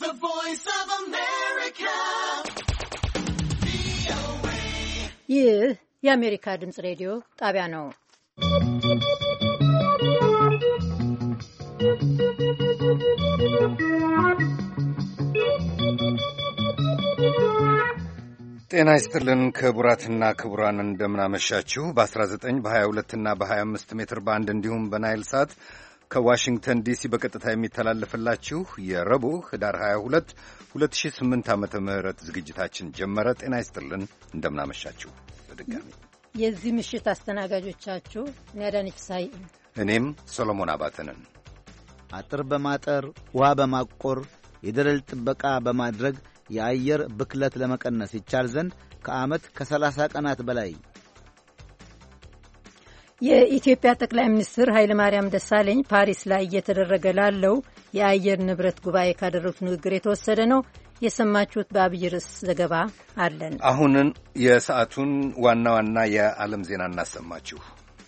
The Voice of America. ይህ የአሜሪካ ድምጽ ሬዲዮ ጣቢያ ነው። ጤና ይስጥልን ክቡራትና ክቡራን እንደምናመሻችሁ። በ19 በ22 እና በ25 ሜትር ባንድ እንዲሁም በናይል ሳት ከዋሽንግተን ዲሲ በቀጥታ የሚተላለፍላችሁ የረቡዕ ህዳር 22 2008 ዓመተ ምህረት ዝግጅታችን ጀመረ። ጤና ይስጥልን እንደምናመሻችሁ። በድጋሚ የዚህ ምሽት አስተናጋጆቻችሁ እኔ አዳነች ፍስሐዬ፣ እኔም ሰሎሞን አባተ ነን። አጥር በማጠር ውሃ በማቆር የደለል ጥበቃ በማድረግ የአየር ብክለት ለመቀነስ ይቻል ዘንድ ከዓመት ከ30 ቀናት በላይ የኢትዮጵያ ጠቅላይ ሚኒስትር ኃይለ ማርያም ደሳለኝ ፓሪስ ላይ እየተደረገ ላለው የአየር ንብረት ጉባኤ ካደረጉት ንግግር የተወሰደ ነው። የሰማችሁት በአብይ ርዕስ ዘገባ አለን። አሁንን የሰዓቱን ዋና ዋና የዓለም ዜና እናሰማችሁ።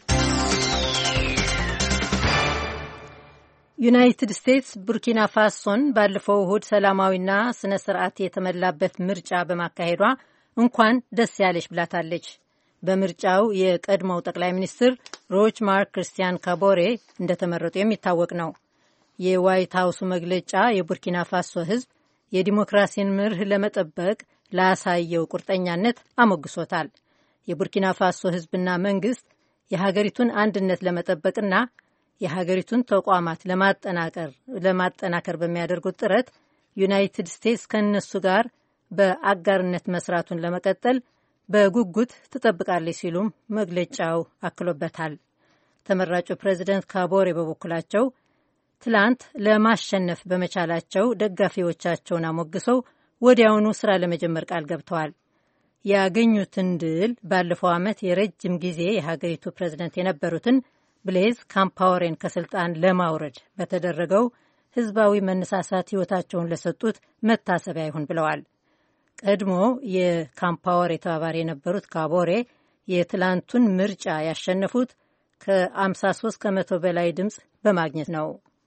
ዩናይትድ ስቴትስ ቡርኪና ፋሶን ባለፈው እሁድ ሰላማዊና ስነ ስርዓት የተመላበት ምርጫ በማካሄዷ እንኳን ደስ ያለሽ ብላታለች። በምርጫው የቀድሞው ጠቅላይ ሚኒስትር ሮች ማርክ ክርስቲያን ካቦሬ እንደተመረጡ የሚታወቅ ነው። የዋይት ሀውሱ መግለጫ የቡርኪና ፋሶ ሕዝብ የዲሞክራሲን መርህ ለመጠበቅ ላሳየው ቁርጠኛነት አሞግሶታል። የቡርኪና ፋሶ ሕዝብና መንግስት የሀገሪቱን አንድነት ለመጠበቅና የሀገሪቱን ተቋማት ለማጠናከር በሚያደርጉት ጥረት ዩናይትድ ስቴትስ ከእነሱ ጋር በአጋርነት መስራቱን ለመቀጠል በጉጉት ትጠብቃለች ሲሉም መግለጫው አክሎበታል። ተመራጩ ፕሬዚደንት ካቦሬ በበኩላቸው ትላንት ለማሸነፍ በመቻላቸው ደጋፊዎቻቸውን አሞግሰው ወዲያውኑ ስራ ለመጀመር ቃል ገብተዋል። ያገኙትን ድል ባለፈው ዓመት የረጅም ጊዜ የሀገሪቱ ፕሬዚደንት የነበሩትን ብሌዝ ካምፓወሬን ከስልጣን ለማውረድ በተደረገው ህዝባዊ መነሳሳት ህይወታቸውን ለሰጡት መታሰቢያ ይሁን ብለዋል። ቀድሞ የካምፓወሬ ተባባሪ የነበሩት ካቦሬ የትላንቱን ምርጫ ያሸነፉት ከ53 ከመቶ በላይ ድምፅ በማግኘት ነው።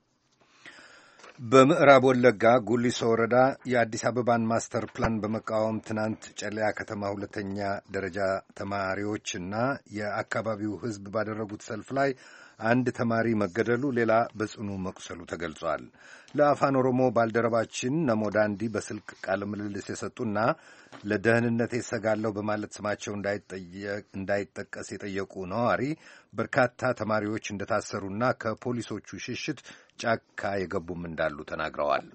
በምዕራብ ወለጋ ጉሊሶ ወረዳ የአዲስ አበባን ማስተር ፕላን በመቃወም ትናንት ጨለያ ከተማ ሁለተኛ ደረጃ ተማሪዎችና የአካባቢው ህዝብ ባደረጉት ሰልፍ ላይ አንድ ተማሪ መገደሉ፣ ሌላ በጽኑ መቁሰሉ ተገልጿል። ለአፋን ኦሮሞ ባልደረባችን ነሞዳንዲ በስልክ ቃለ ምልልስ የሰጡና ለደህንነቴ እሰጋለሁ በማለት ስማቸው እንዳይጠቀስ የጠየቁ ነዋሪ በርካታ ተማሪዎች እንደታሰሩና ከፖሊሶቹ ሽሽት ጫካ የገቡም እንዳሉ ተናግረዋል።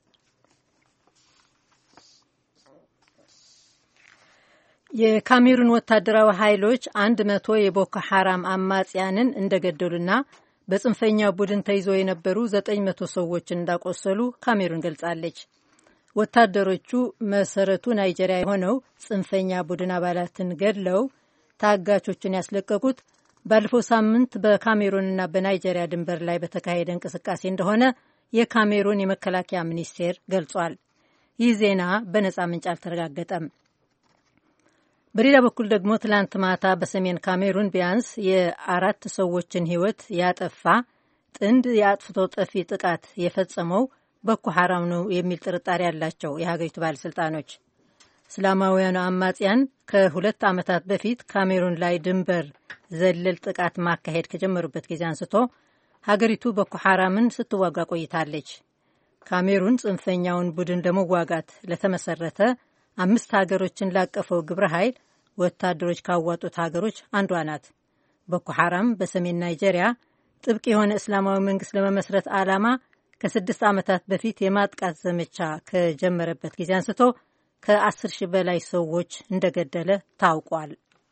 የካሜሩን ወታደራዊ ኃይሎች 100 የቦኮ ሐራም አማጽያንን እንደገደሉና በጽንፈኛው ቡድን ተይዘው የነበሩ 900 ሰዎችን እንዳቆሰሉ ካሜሩን ገልጻለች። ወታደሮቹ መሰረቱ ናይጄሪያ የሆነው ጽንፈኛ ቡድን አባላትን ገድለው ታጋቾችን ያስለቀቁት ባለፈው ሳምንት በካሜሩንና በናይጄሪያ ድንበር ላይ በተካሄደ እንቅስቃሴ እንደሆነ የካሜሩን የመከላከያ ሚኒስቴር ገልጿል። ይህ ዜና በነጻ ምንጭ አልተረጋገጠም። በሌላ በኩል ደግሞ ትላንት ማታ በሰሜን ካሜሩን ቢያንስ የ4 ሰዎችን ሕይወት ያጠፋ ጥንድ የአጥፍቶ ጠፊ ጥቃት የፈጸመው ቦኮ ሐራም ነው የሚል ጥርጣሬ ያላቸው የሀገሪቱ ባለሥልጣኖች እስላማውያኑ አማጽያን ከ2 ዓመታት በፊት ካሜሩን ላይ ድንበር ዘለል ጥቃት ማካሄድ ከጀመሩበት ጊዜ አንስቶ ሀገሪቱ ቦኮ ሐራምን ስትዋጋ ቆይታለች። ካሜሩን ጽንፈኛውን ቡድን ለመዋጋት ለተመሰረተ 5 ሀገሮችን ላቀፈው ግብረ ኃይል ወታደሮች ካዋጡት ሀገሮች አንዷ ናት። ቦኮ ሐራም በሰሜን ናይጄሪያ ጥብቅ የሆነ እስላማዊ መንግስት ለመመስረት ዓላማ ከ6 ዓመታት በፊት የማጥቃት ዘመቻ ከጀመረበት ጊዜ አንስቶ ከ10 ሺህ በላይ ሰዎች እንደገደለ ታውቋል።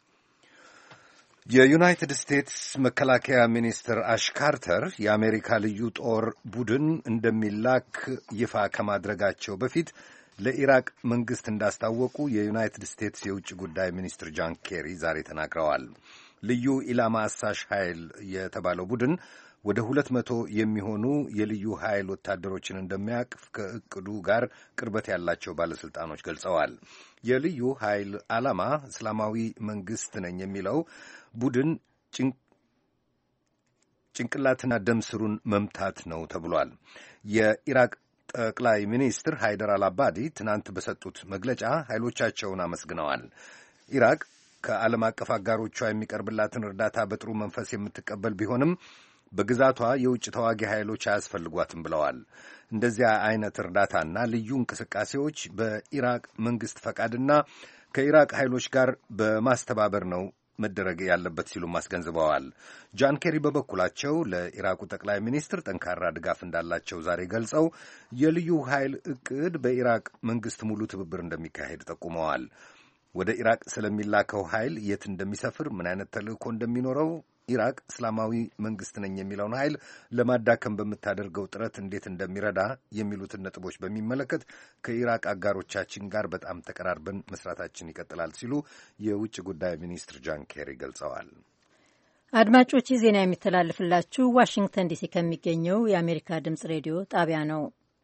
የዩናይትድ ስቴትስ መከላከያ ሚኒስትር አሽ ካርተር የአሜሪካ ልዩ ጦር ቡድን እንደሚላክ ይፋ ከማድረጋቸው በፊት ለኢራቅ መንግስት እንዳስታወቁ የዩናይትድ ስቴትስ የውጭ ጉዳይ ሚኒስትር ጆን ኬሪ ዛሬ ተናግረዋል። ልዩ ኢላማ አሳሽ ኃይል የተባለው ቡድን ወደ 200 የሚሆኑ የልዩ ኃይል ወታደሮችን እንደሚያቅፍ ከእቅዱ ጋር ቅርበት ያላቸው ባለስልጣኖች ገልጸዋል። የልዩ ኃይል ዓላማ እስላማዊ መንግስት ነኝ የሚለው ቡድን ጭንቅላትና ደም ስሩን መምታት ነው ተብሏል። የኢራቅ ጠቅላይ ሚኒስትር ሃይደር አልአባዲ ትናንት በሰጡት መግለጫ ኃይሎቻቸውን አመስግነዋል። ኢራቅ ከዓለም አቀፍ አጋሮቿ የሚቀርብላትን እርዳታ በጥሩ መንፈስ የምትቀበል ቢሆንም በግዛቷ የውጭ ተዋጊ ኃይሎች አያስፈልጓትም ብለዋል። እንደዚያ አይነት እርዳታና ልዩ እንቅስቃሴዎች በኢራቅ መንግሥት ፈቃድና ከኢራቅ ኃይሎች ጋር በማስተባበር ነው መደረግ ያለበት ሲሉም አስገንዝበዋል። ጃን ኬሪ በበኩላቸው ለኢራቁ ጠቅላይ ሚኒስትር ጠንካራ ድጋፍ እንዳላቸው ዛሬ ገልጸው የልዩ ኃይል ዕቅድ በኢራቅ መንግሥት ሙሉ ትብብር እንደሚካሄድ ጠቁመዋል። ወደ ኢራቅ ስለሚላከው ኃይል የት እንደሚሰፍር፣ ምን አይነት ተልእኮ እንደሚኖረው፣ ኢራቅ እስላማዊ መንግሥት ነኝ የሚለውን ኃይል ለማዳከም በምታደርገው ጥረት እንዴት እንደሚረዳ የሚሉትን ነጥቦች በሚመለከት ከኢራቅ አጋሮቻችን ጋር በጣም ተቀራርበን መስራታችን ይቀጥላል ሲሉ የውጭ ጉዳይ ሚኒስትር ጃን ኬሪ ገልጸዋል። አድማጮች፣ ዜና የሚተላለፍላችሁ ዋሽንግተን ዲሲ ከሚገኘው የአሜሪካ ድምጽ ሬዲዮ ጣቢያ ነው።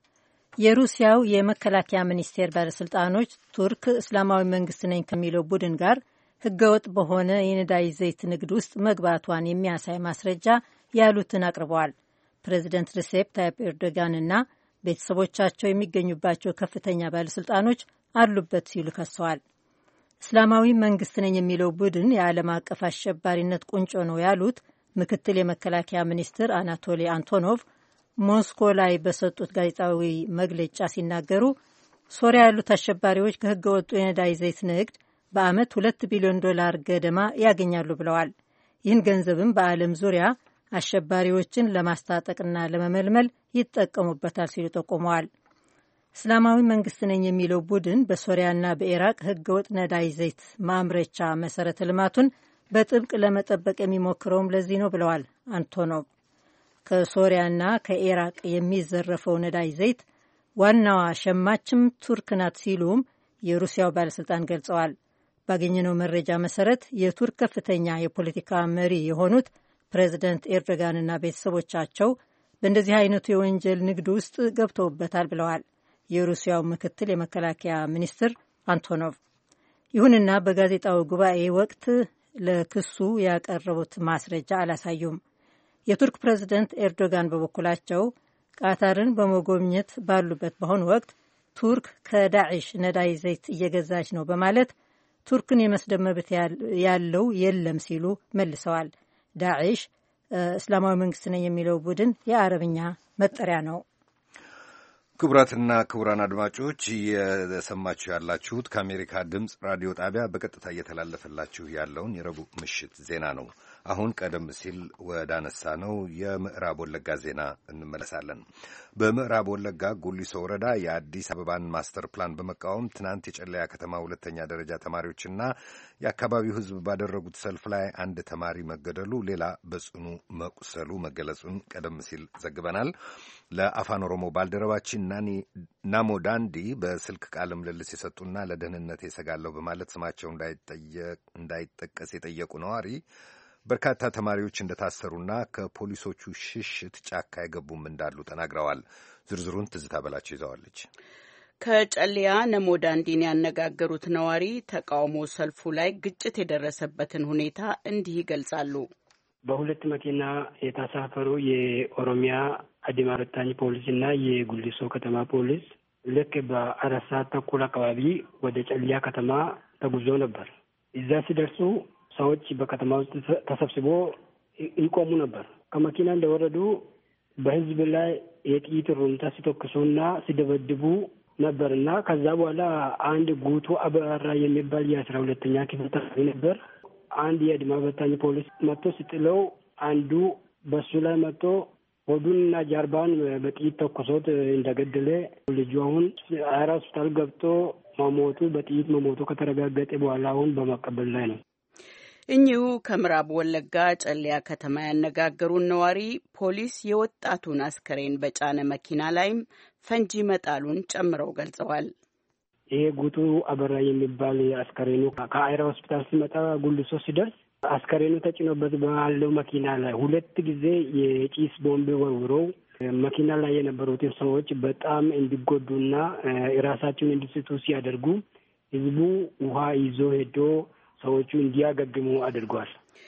የሩሲያው የመከላከያ ሚኒስቴር ባለሥልጣኖች ቱርክ እስላማዊ መንግሥት ነኝ ከሚለው ቡድን ጋር ሕገወጥ በሆነ የነዳጅ ዘይት ንግድ ውስጥ መግባቷን የሚያሳይ ማስረጃ ያሉትን አቅርበዋል። ፕሬዚደንት ሪሴፕ ታይፕ ኤርዶጋንና ቤተሰቦቻቸው የሚገኙባቸው ከፍተኛ ባለሥልጣኖች አሉበት ሲሉ ከሰዋል። እስላማዊ መንግሥት ነኝ የሚለው ቡድን የዓለም አቀፍ አሸባሪነት ቁንጮ ነው ያሉት ምክትል የመከላከያ ሚኒስትር አናቶሊ አንቶኖቭ ሞስኮ ላይ በሰጡት ጋዜጣዊ መግለጫ ሲናገሩ ሶሪያ ያሉት አሸባሪዎች ከሕገወጡ የነዳጅ ዘይት ንግድ በዓመት $2 ቢሊዮን ገደማ ያገኛሉ ብለዋል። ይህን ገንዘብም በዓለም ዙሪያ አሸባሪዎችን ለማስታጠቅና ለመመልመል ይጠቀሙበታል ሲሉ ጠቁመዋል። እስላማዊ መንግሥት ነኝ የሚለው ቡድን በሶሪያና በኢራቅ ሕገወጥ ነዳጅ ዘይት ማምረቻ መሠረተ ልማቱን በጥብቅ ለመጠበቅ የሚሞክረውም ለዚህ ነው ብለዋል አንቶኖቭ። ከሶሪያና ከኢራቅ የሚዘረፈው ነዳጅ ዘይት ዋናዋ ሸማችም ቱርክ ናት ሲሉም የሩሲያው ባለሥልጣን ገልጸዋል። ባገኘነው መረጃ መሰረት የቱርክ ከፍተኛ የፖለቲካ መሪ የሆኑት ፕሬዚደንት ኤርዶጋንና ቤተሰቦቻቸው በእንደዚህ አይነቱ የወንጀል ንግድ ውስጥ ገብተውበታል ብለዋል የሩሲያው ምክትል የመከላከያ ሚኒስትር አንቶኖቭ። ይሁንና በጋዜጣዊ ጉባኤ ወቅት ለክሱ ያቀረቡት ማስረጃ አላሳዩም። የቱርክ ፕሬዚደንት ኤርዶጋን በበኩላቸው ቃታርን በመጎብኘት ባሉበት በአሁኑ ወቅት ቱርክ ከዳዕሽ ነዳጅ ዘይት እየገዛች ነው በማለት ቱርክን የመስደብ መብት ያለው የለም ሲሉ መልሰዋል። ዳዕሽ እስላማዊ መንግስት ነኝ የሚለው ቡድን የአረብኛ መጠሪያ ነው። ክቡራትና ክቡራን አድማጮች እየሰማችሁ ያላችሁት ከአሜሪካ ድምፅ ራዲዮ ጣቢያ በቀጥታ እየተላለፈላችሁ ያለውን የረቡዕ ምሽት ዜና ነው። አሁን ቀደም ሲል ወዳነሳ ነው የምዕራብ ወለጋ ዜና እንመለሳለን። በምዕራብ ወለጋ ጉሊሶ ወረዳ የአዲስ አበባን ማስተር ፕላን በመቃወም ትናንት የጨለያ ከተማ ሁለተኛ ደረጃ ተማሪዎችና የአካባቢው ሕዝብ ባደረጉት ሰልፍ ላይ አንድ ተማሪ መገደሉ፣ ሌላ በጽኑ መቁሰሉ መገለጹን ቀደም ሲል ዘግበናል። ለአፋን ኦሮሞ ባልደረባችን ናሞ ዳንዲ በስልክ ቃለ ምልልስ የሰጡና ለደህንነት የሰጋለሁ በማለት ስማቸው እንዳይጠቀስ የጠየቁ ነዋሪ በርካታ ተማሪዎች እንደታሰሩና ከፖሊሶቹ ሽሽት ጫካ የገቡም እንዳሉ ተናግረዋል። ዝርዝሩን ትዝታ በላቸው ይዘዋለች። ከጨለያ ነሞ ዳንዲን ያነጋገሩት ነዋሪ ተቃውሞ ሰልፉ ላይ ግጭት የደረሰበትን ሁኔታ እንዲህ ይገልጻሉ። በሁለት መኪና የታሳፈሩ የኦሮሚያ አዲማ በታኝ ፖሊስና የጉሊሶ ከተማ ፖሊስ ልክ በ4 ሰዓት ተኩል አካባቢ ወደ ጨለያ ከተማ ተጉዞ ነበር። እዛ ሲደርሱ ሰዎች በከተማ ውስጥ ተሰብስቦ ይቆሙ ነበር። ከመኪና እንደወረዱ በህዝብ ላይ የጥይት ሩምታ ሲተኩሱና ሲደበድቡ ነበርና ከዛ በኋላ አንድ ጉቱ አበራ የሚባል የ12ኛ ክፍል ተማሪ ነበር። አንድ የአድማ በታኝ ፖሊስ መጥቶ ሲጥለው አንዱ በሱ ላይ መጥቶ ሆዱንና ጀርባን በጥይት ተኩሶት እንደገደለ ልጁ አሁን ሆስፒታል ገብቶ በጥይት መሞቱ ከተረጋገጠ በኋላ አሁን በመቀበል ላይ ነው። እኚሁ ከምዕራብ ወለጋ ጨለያ ከተማ ያነጋገሩን ነዋሪ ፖሊስ የወጣቱን አስከሬን በጫነ መኪና ላይም ፈንጂ መጣሉን ጨምረው ገልጸዋል። ይሄ ጉቱ አበራ የሚባል አስከሬኑ ከአይራ ሆስፒታል ሲመጣ ጉልሶ ሲደርስ አስከሬኑ ተጭኖበት ባለው መኪና ላይ 2 ጊዜ የጭስ ቦምብ ወርውረው መኪና ላይ የነበሩትን ሰዎች በጣም እንዲጎዱና ራሳቸውን እንዲስቱ ሲያደርጉ ህዝቡ ውሃ ይዞ ሄዶ ሰዎቹ እንዲያገግሙ አድርጓል።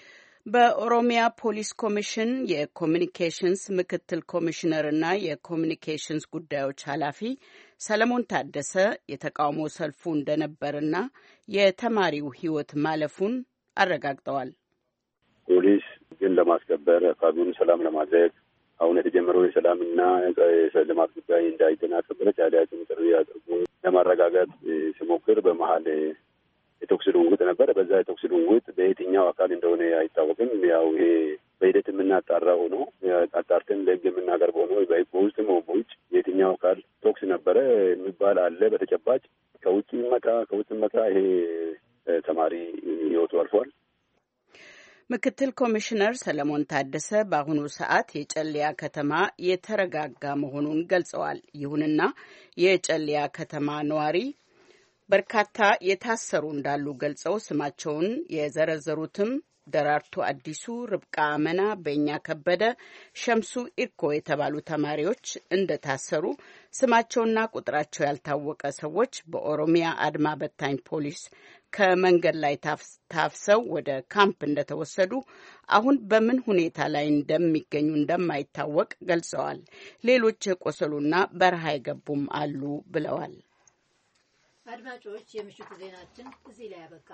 በኦሮሚያ ፖሊስ ኮሚሽን የኮሚኒኬሽንስ ምክትል ኮሚሽነርና የኮሚኒኬሽንስ ጉዳዮች ኃላፊ ሰለሞን ታደሰ የተቃውሞ ሰልፉ እንደነበርና የተማሪው ሕይወት ማለፉን አረጋግጠዋል። ፖሊስ ግን ለማስከበር አካባቢውን ሰላም ለማድረግ አሁን የተጀመረው የሰላምና የልማት ጉዳይ እንዳይደናቀፍ በተቻለ ጥሪ አድርጎ ለማረጋጋት ሲሞክር በመሀል የተኩስ ልውውጥ ነበረ። በዛ የተኩስ ልውውጥ በየትኛው አካል እንደሆነ አይታወቅም። ያው ይሄ በሂደት የምናጣራው ሆኖ አጣርተን ለሕግ የምናቀርበው ነው። በውስጥም በውጭ የትኛው አካል ተኩስ ነበረ የሚባል አለ። በተጨባጭ ከውጭ መጣ ይሄ ተማሪ ሕይወቱ አልፏል። ምክትል ኮሚሽነር ሰለሞን ታደሰ በአሁኑ ሰዓት የጨልያ ከተማ የተረጋጋ መሆኑን ገልጸዋል። ይሁንና የጨልያ ከተማ ነዋሪ በርካታ የታሰሩ እንዳሉ ገልጸው ስማቸውን የዘረዘሩትም ደራርቱ አዲሱ፣ ርብቃ አመና፣ በእኛ ከበደ፣ ሸምሱ ኢርኮ የተባሉ ተማሪዎች እንደታሰሩ ስማቸውና ቁጥራቸው ያልታወቀ ሰዎች በኦሮሚያ አድማ በታኝ ፖሊስ ከመንገድ ላይ ታፍሰው ወደ ካምፕ እንደተወሰዱ አሁን በምን ሁኔታ ላይ እንደሚገኙ እንደማይታወቅ ገልጸዋል። ሌሎች የቆሰሉና በረሃ የገቡም አሉ ብለዋል። አድማጮች፣ የምሽቱ ዜናችን እዚህ ላይ ያበቃ።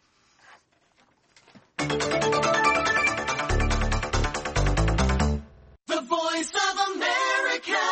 The Voice of America.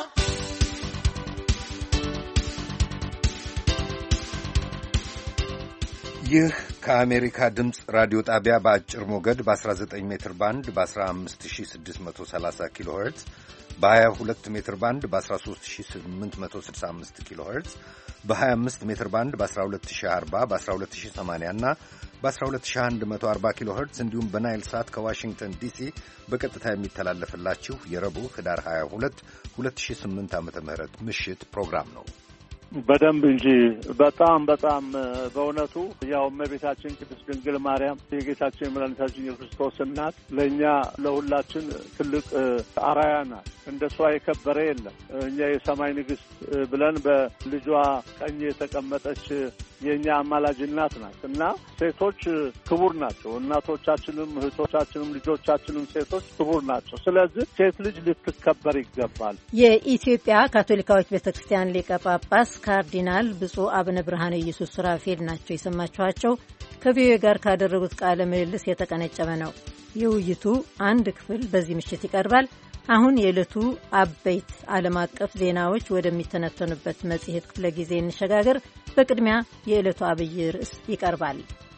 ይህ ከአሜሪካ ድምፅ ራዲዮ ጣቢያ በአጭር ሞገድ በ19 ሜትር ባንድ በ15630 ኪሎ ሄርትዝ በ22 ሜትር ባንድ በ13865 ኪሎ ሄርትዝ በ25 ሜትር ባንድ በ12040 በ12080 እና በ12140 ኪሎ ሄርትዝ እንዲሁም በናይል ሳት ከዋሽንግተን ዲሲ በቀጥታ የሚተላለፍላችሁ የረቡዕ ህዳር 22 2008 ዓ.ም ምሽት ፕሮግራም ነው። በደንብ እንጂ በጣም በእውነቱ ያው እመቤታችን ቅድስት ድንግል ማርያም የጌታችን የመድኃኒታችን የክርስቶስ እናት ለእኛ ለሁላችን ትልቅ አርአያ ናት። እንደሷ የከበረ የለም። እኛ የሰማይ ንግሥት ብለን በልጇ ቀኝ የተቀመጠች የእኛ አማላጅ እናት ናት እና ሴቶች ክቡር ናቸው። እናቶቻችንም እህቶቻችንም ልጆቻችንም ሴቶች ክቡር ናቸው። ስለዚህ ሴት ልጅ ልትከበር ይገባል። የኢትዮጵያ ካቶሊካዊት ቤተክርስቲያን ሊቀ ጳጳስ ካርዲናል ብፁዕ አቡነ ብርሃነ ኢየሱስ ሱራፌል ናቸው የሰማችኋቸው። ከቪኦኤ ጋር ካደረጉት ቃለ ምልልስ የተቀነጨበ ነው። የውይይቱ አንድ ክፍል በዚህ ምሽት ይቀርባል። አሁን የዕለቱ አበይት ዓለም አቀፍ ዜናዎች ወደሚተነተኑበት መጽሔት ክፍለ ጊዜ እንሸጋገር። በቅድሚያ የዕለቱ አብይ ርዕስ ይቀርባል።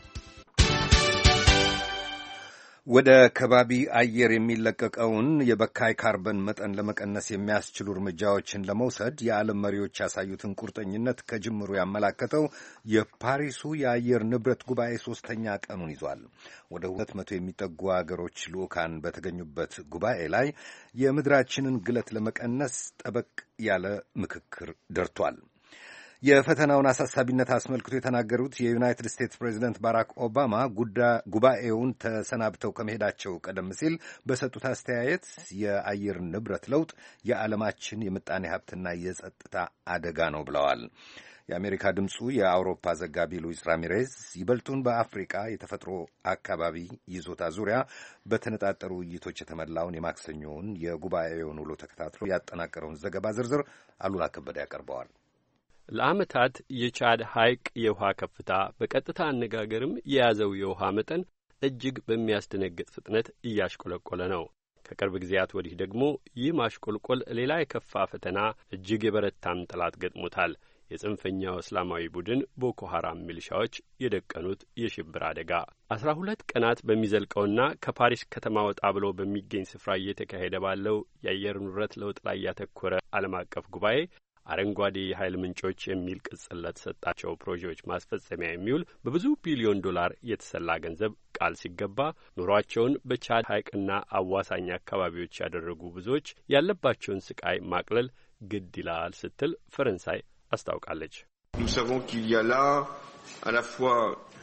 ወደ ከባቢ አየር የሚለቀቀውን የበካይ ካርበን መጠን ለመቀነስ የሚያስችሉ እርምጃዎችን ለመውሰድ የዓለም መሪዎች ያሳዩትን ቁርጠኝነት ከጅምሩ ያመላከተው የፓሪሱ የአየር ንብረት ጉባኤ 3ኛ ቀኑን ይዟል። ወደ 200 የሚጠጉ አገሮች ልዑካን በተገኙበት ጉባኤ ላይ የምድራችንን ግለት ለመቀነስ ጠበቅ ያለ ምክክር ደርቷል። የፈተናውን አሳሳቢነት አስመልክቶ የተናገሩት የዩናይትድ ስቴትስ ፕሬዚደንት ባራክ ኦባማ ጉባኤውን ተሰናብተው ከመሄዳቸው ቀደም ሲል በሰጡት አስተያየት የአየር ንብረት ለውጥ የዓለማችን የምጣኔ ሀብትና የጸጥታ አደጋ ነው ብለዋል። የአሜሪካ ድምፁ የአውሮፓ ዘጋቢ ሉዊስ ራሚሬዝ ይበልጡን በአፍሪካ የተፈጥሮ አካባቢ ይዞታ ዙሪያ በተነጣጠሩ ውይይቶች የተሞላውን የማክሰኞውን የጉባኤውን ውሎ ተከታትሎ ያጠናቀረውን ዘገባ ዝርዝር አሉላ ከበደ ያቀርበዋል። ለዓመታት የቻድ ሐይቅ የውሃ ከፍታ በቀጥታ አነጋገርም የያዘው የውሃ መጠን እጅግ በሚያስደነግጥ ፍጥነት እያሽቆለቆለ ነው። ከቅርብ ጊዜያት ወዲህ ደግሞ ይህ ማሽቆልቆል ሌላ የከፋ ፈተና፣ እጅግ የበረታም ጠላት ገጥሞታል። የጽንፈኛው እስላማዊ ቡድን ቦኮ ሐራም ሚሊሻዎች የደቀኑት የሽብር አደጋ 12 ቀናት በሚዘልቀውና ከፓሪስ ከተማ ወጣ ብሎ በሚገኝ ስፍራ እየተካሄደ ባለው የአየር ንብረት ለውጥ ላይ ያተኮረ ዓለም አቀፍ ጉባኤ አረንጓዴ የኃይል ምንጮች የሚል ቅጽል ለተሰጣቸው ፕሮጀክቶች ማስፈጸሚያ የሚውል በብዙ ቢሊዮን ዶላር የተሰላ ገንዘብ ቃል ሲገባ ኑሯቸውን በቻድ ሐይቅና አዋሳኝ አካባቢዎች ያደረጉ ብዙዎች ያለባቸውን ስቃይ ማቅለል ግድ ይላል ስትል ፈረንሳይ አስታውቃለች። Nous savons qu'il y a là à la fois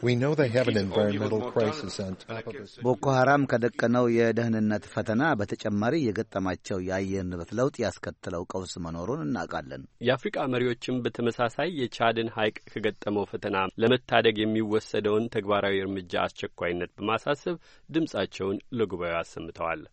We know they have an environmental crisis on top of this. ቦኮ ሐራም ከደቀነው የደህንነት ፈተና በተጨማሪ የገጠማቸው የአየር ንብረት ለውጥ ያስከተለው ቀውስ መኖሩን እናውቃለን። የአፍሪካ መሪዎችም በተመሳሳይ የቻድን ሐይቅ ከገጠመው ፈተና ለመታደግ የሚወሰደውን ተግባራዊ እርምጃ አስቸኳይነት በማሳሰብ ድምጻቸውን ለጉባኤው አሰምተዋል።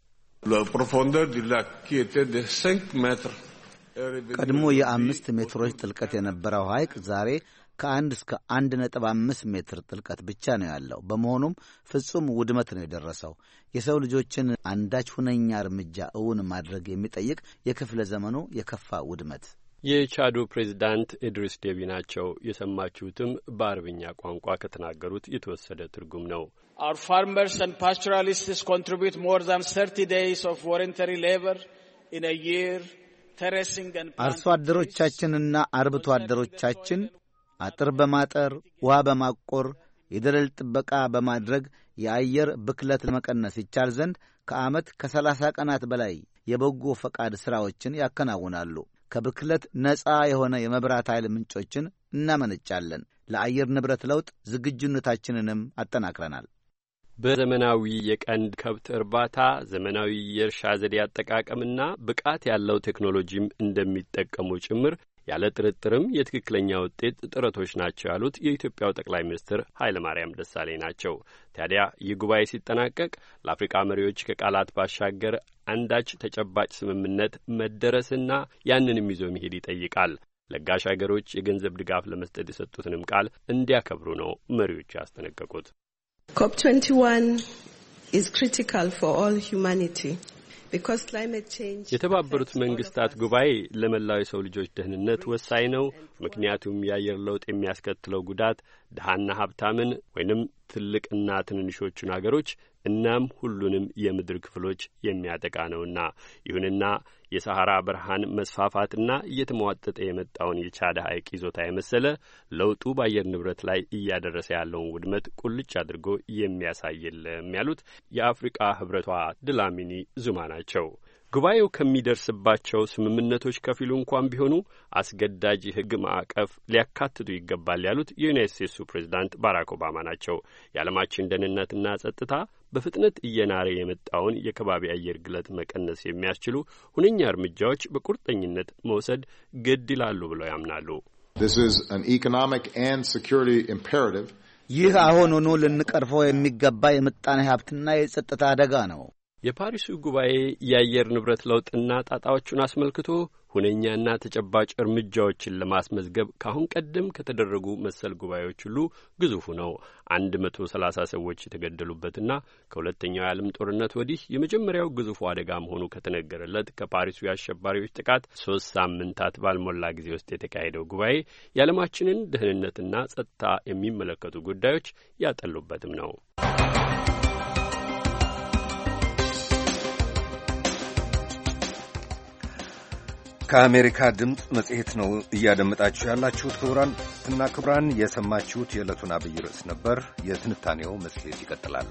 ቀድሞ የ5 ሜትሮች ጥልቀት የነበረው ሐይቅ ዛሬ ከ1 እስከ 1.5 ሜትር ጥልቀት ብቻ ነው ያለው። በመሆኑም ፍጹም ውድመት ነው የደረሰው። የሰው ልጆችን አንዳች ሁነኛ እርምጃ እውን ማድረግ የሚጠይቅ የክፍለ ዘመኑ የከፋ ውድመት። የቻዱ ፕሬዚዳንት ኢድሪስ ዴቢ ናቸው። የሰማችሁትም በአረብኛ ቋንቋ ከተናገሩት የተወሰደ ትርጉም ነው። Our farmers and pastoralists contribute more than 30 days of voluntary labor in a year, terracing and planting. አርሶ አደሮቻችንና አርብቶ አደሮቻችን አጥር በማጠር ውሃ በማቆር የደለል ጥበቃ በማድረግ የአየር ብክለት ለመቀነስ ይቻል ዘንድ ከዓመት ከ30 ቀናት በላይ የበጎ ፈቃድ ሥራዎችን ያከናውናሉ። ከብክለት ነፃ የሆነ የመብራት ኃይል ምንጮችን እናመነጫለን። ለአየር ንብረት ለውጥ ዝግጁነታችንንም አጠናክረናል። በዘመናዊ የቀንድ ከብት እርባታ ዘመናዊ የእርሻ ዘዴ አጠቃቀምና ብቃት ያለው ቴክኖሎጂም እንደሚጠቀሙ ጭምር ያለ ጥርጥርም የትክክለኛ ውጤት ጥረቶች ናቸው ያሉት የኢትዮጵያው ጠቅላይ ሚኒስትር ኃይለ ማርያም ደሳለኝ ናቸው። ታዲያ ይህ ጉባኤ ሲጠናቀቅ ለአፍሪካ መሪዎች ከቃላት ባሻገር አንዳች ተጨባጭ ስምምነት መደረስና ያንንም ይዞ መሄድ ይጠይቃል። ለጋሽ አገሮች የገንዘብ ድጋፍ ለመስጠት የሰጡትንም ቃል እንዲያከብሩ ነው መሪዎቹ ያስጠነቀቁት። COP21 is critical for all humanity. የተባበሩት መንግስታት ጉባኤ ለመላው የሰው ልጆች ደህንነት ወሳኝ ነው። ምክንያቱም የአየር ለውጥ የሚያስከትለው ጉዳት ድሃና ሀብታምን ወይንም ትልቅና ትንንሾቹን አገሮች እናም ሁሉንም የምድር ክፍሎች የሚያጠቃ ነውና። ይሁንና የሰሐራ በረሃን መስፋፋትና እየተሟጠጠ የመጣውን የቻድ ሐይቅ ይዞታ የመሰለ ለውጡ በአየር ንብረት ላይ እያደረሰ ያለውን ውድመት ቁልጭ አድርጎ የሚያሳይልም ያሉት የአፍሪቃ ህብረቷ ድላሚኒ ዙማ ናቸው። ጉባኤው ከሚደርስባቸው ስምምነቶች ከፊሉ እንኳን ቢሆኑ አስገዳጅ ሕግ ማዕቀፍ ሊያካትቱ ይገባል ያሉት የዩናይትድ ስቴትሱ ፕሬዚዳንት ባራክ ኦባማ ናቸው። የዓለማችን ደህንነትና ጸጥታ በፍጥነት እየናረ የመጣውን የከባቢ አየር ግለት መቀነስ የሚያስችሉ ሁነኛ እርምጃዎች በቁርጠኝነት መውሰድ ግድ ይላሉ ብለው ያምናሉ። ይህ አሁኑኑ ልንቀርፈው የሚገባ የምጣኔ ሀብትና የጸጥታ አደጋ ነው። የፓሪሱ ጉባኤ የአየር ንብረት ለውጥና ጣጣዎቹን አስመልክቶ ሁነኛና ተጨባጭ እርምጃዎችን ለማስመዝገብ ካሁን ቀደም ከተደረጉ መሰል ጉባኤዎች ሁሉ ግዙፉ ነው። 130 ሰዎች የተገደሉበትና ከሁለተኛው የዓለም ጦርነት ወዲህ የመጀመሪያው ግዙፉ አደጋ መሆኑ ከተነገረለት ከፓሪሱ የአሸባሪዎች ጥቃት 3 ሳምንታት ባልሞላ ጊዜ ውስጥ የተካሄደው ጉባኤ የዓለማችንን ደህንነትና ጸጥታ የሚመለከቱ ጉዳዮች ያጠሉበትም ነው። ከአሜሪካ ድምፅ መጽሔት ነው እያደመጣችሁ ያላችሁት። ክቡራን እና ክቡራን የሰማችሁት የዕለቱን አብይ ርዕስ ነበር። የትንታኔው መጽሔት ይቀጥላል።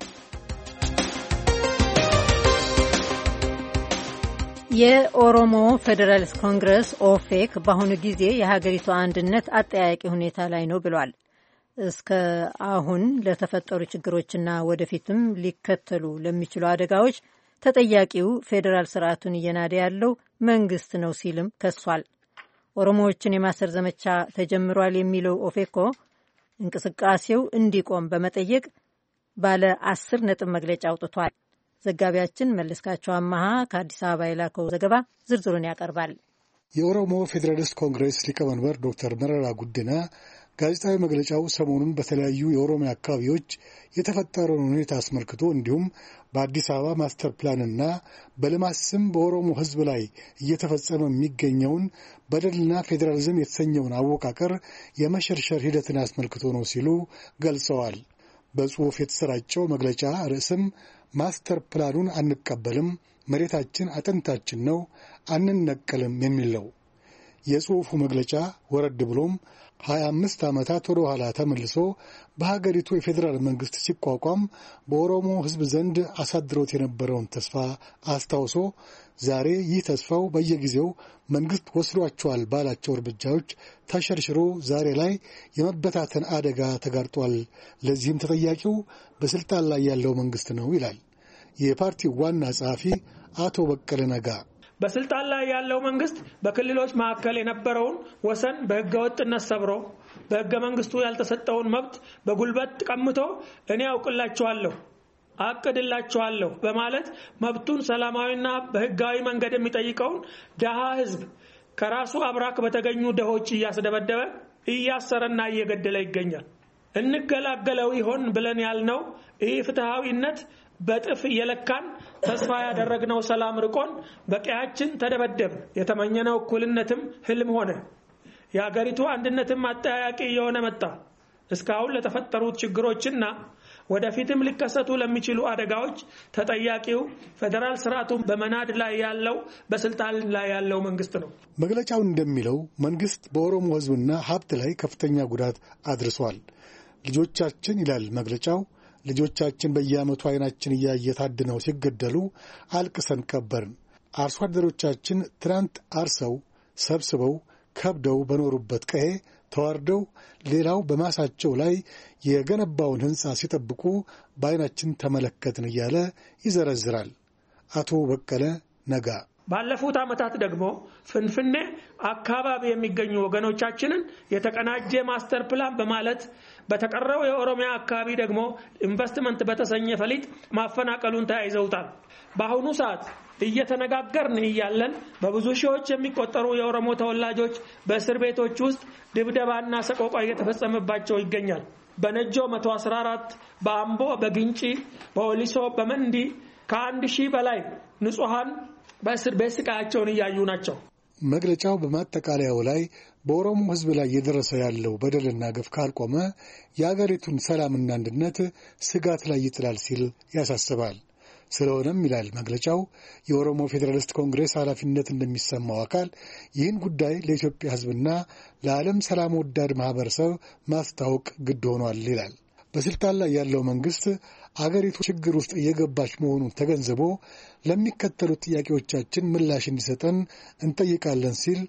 የኦሮሞ ፌዴራሊስት ኮንግረስ ኦፌክ በአሁኑ ጊዜ የሀገሪቱ አንድነት አጠያያቂ ሁኔታ ላይ ነው ብሏል። እስከ አሁን ለተፈጠሩ ችግሮችና ወደፊትም ሊከተሉ ለሚችሉ አደጋዎች ተጠያቂው ፌዴራል ስርዓቱን እየናደ ያለው መንግስት ነው ሲልም ከሷል። ኦሮሞዎችን የማሰር ዘመቻ ተጀምሯል የሚለው ኦፌኮ እንቅስቃሴው እንዲቆም በመጠየቅ ባለ 10 ነጥብ መግለጫ አውጥቷል። ዘጋቢያችን መለስካቸው አማሃ ከአዲስ አበባ የላከው ዘገባ ዝርዝሩን ያቀርባል። የኦሮሞ ፌዴራሊስት ኮንግሬስ ሊቀመንበር ዶክተር መረራ ጉዲና ጋዜጣዊ መግለጫው ሰሞኑን በተለያዩ የኦሮሚያ አካባቢዎች የተፈጠረውን ሁኔታ አስመልክቶ እንዲሁም በአዲስ አበባ ማስተር ፕላንና በልማት ስም በኦሮሞ ሕዝብ ላይ እየተፈጸመ የሚገኘውን በደልና ፌዴራሊዝም የተሰኘውን አወቃቀር የመሸርሸር ሂደትን አስመልክቶ ነው ሲሉ ገልጸዋል። በጽሑፍ የተሰራጨው መግለጫ ርዕስም ማስተር ፕላኑን አንቀበልም፣ መሬታችን አጥንታችን ነው፣ አንነቀልም የሚል ነው። የጽሑፉ መግለጫ ወረድ ብሎም 25 ዓመታት ወደ ኋላ ተመልሶ በሀገሪቱ የፌዴራል መንግሥት ሲቋቋም በኦሮሞ ሕዝብ ዘንድ አሳድሮት የነበረውን ተስፋ አስታውሶ ዛሬ ይህ ተስፋው በየጊዜው መንግሥት ወስዷቸዋል ባላቸው እርምጃዎች ተሸርሽሮ ዛሬ ላይ የመበታተን አደጋ ተጋርጧል። ለዚህም ተጠያቂው በስልጣን ላይ ያለው መንግሥት ነው ይላል የፓርቲው ዋና ጸሐፊ አቶ በቀለ ነጋ። በስልጣን ላይ ያለው መንግስት በክልሎች መካከል የነበረውን ወሰን በሕገ ወጥነት ሰብሮ በሕገ መንግስቱ ያልተሰጠውን መብት በጉልበት ቀምቶ እኔ አውቅላችኋለሁ አቅድላችኋለሁ በማለት መብቱን ሰላማዊና በሕጋዊ መንገድ የሚጠይቀውን ደሃ ሕዝብ ከራሱ አብራክ በተገኙ ደሆች እያስደበደበ እያሰረና እየገደለ ይገኛል። እንገላገለው ይሆን ብለን ያልነው ይህ ፍትሃዊነት በጥፍ እየለካን ተስፋ ያደረግነው ሰላም ርቆን በቀያችን ተደበደብ። የተመኘነው እኩልነትም ህልም ሆነ። የሀገሪቱ አንድነትም አጠያያቂ የሆነ መጣ። እስካሁን ለተፈጠሩት ችግሮችና ወደፊትም ሊከሰቱ ለሚችሉ አደጋዎች ተጠያቂው ፌደራል ስርዓቱን በመናድ ላይ ያለው በስልጣን ላይ ያለው መንግስት ነው። መግለጫው እንደሚለው መንግስት በኦሮሞ ህዝብና ሀብት ላይ ከፍተኛ ጉዳት አድርሷል። ልጆቻችን ይላል መግለጫው ልጆቻችን በየዓመቱ አይናችን እያየ ታድነው ሲገደሉ አልቅሰን ቀበርን። አርሶ አደሮቻችን ትናንት አርሰው ሰብስበው ከብደው በኖሩበት ቀዬ ተዋርደው ሌላው በማሳቸው ላይ የገነባውን ሕንፃ ሲጠብቁ በአይናችን ተመለከትን እያለ ይዘረዝራል አቶ በቀለ ነጋ። ባለፉት ዓመታት ደግሞ ፍንፍኔ አካባቢ የሚገኙ ወገኖቻችንን የተቀናጀ ማስተር ፕላን በማለት በተቀረው የኦሮሚያ አካባቢ ደግሞ ኢንቨስትመንት በተሰኘ ፈሊጥ ማፈናቀሉን ተያይዘውታል። በአሁኑ ሰዓት እየተነጋገርን እያለን በብዙ ሺዎች የሚቆጠሩ የኦሮሞ ተወላጆች በእስር ቤቶች ውስጥ ድብደባና ሰቆቃ እየተፈጸመባቸው ይገኛል። በነጆ 114፣ በአምቦ፣ በግንጪ፣ በወሊሶ፣ በመንዲ ከ1000 በላይ ንጹሃን በእስር ቤት ስቃያቸውን እያዩ ናቸው። መግለጫው በማጠቃለያው ላይ በኦሮሞ ሕዝብ ላይ እየደረሰ ያለው በደልና ግፍ ካልቆመ የአገሪቱን ሰላምና አንድነት ስጋት ላይ ይጥላል ሲል ያሳስባል። ስለሆነም ይላል መግለጫው የኦሮሞ ፌዴራሊስት ኮንግሬስ ኃላፊነት እንደሚሰማው አካል ይህን ጉዳይ ለኢትዮጵያ ሕዝብና ለዓለም ሰላም ወዳድ ማህበረሰብ ማስታወቅ ግድ ሆኗል ይላል። በስልጣን ላይ ያለው መንግስት አገሪቱ ችግር ውስጥ እየገባች መሆኑን ተገንዝቦ ለሚከተሉት ጥያቄዎቻችን ምላሽ እንዲሰጠን እንጠይቃለን ሲል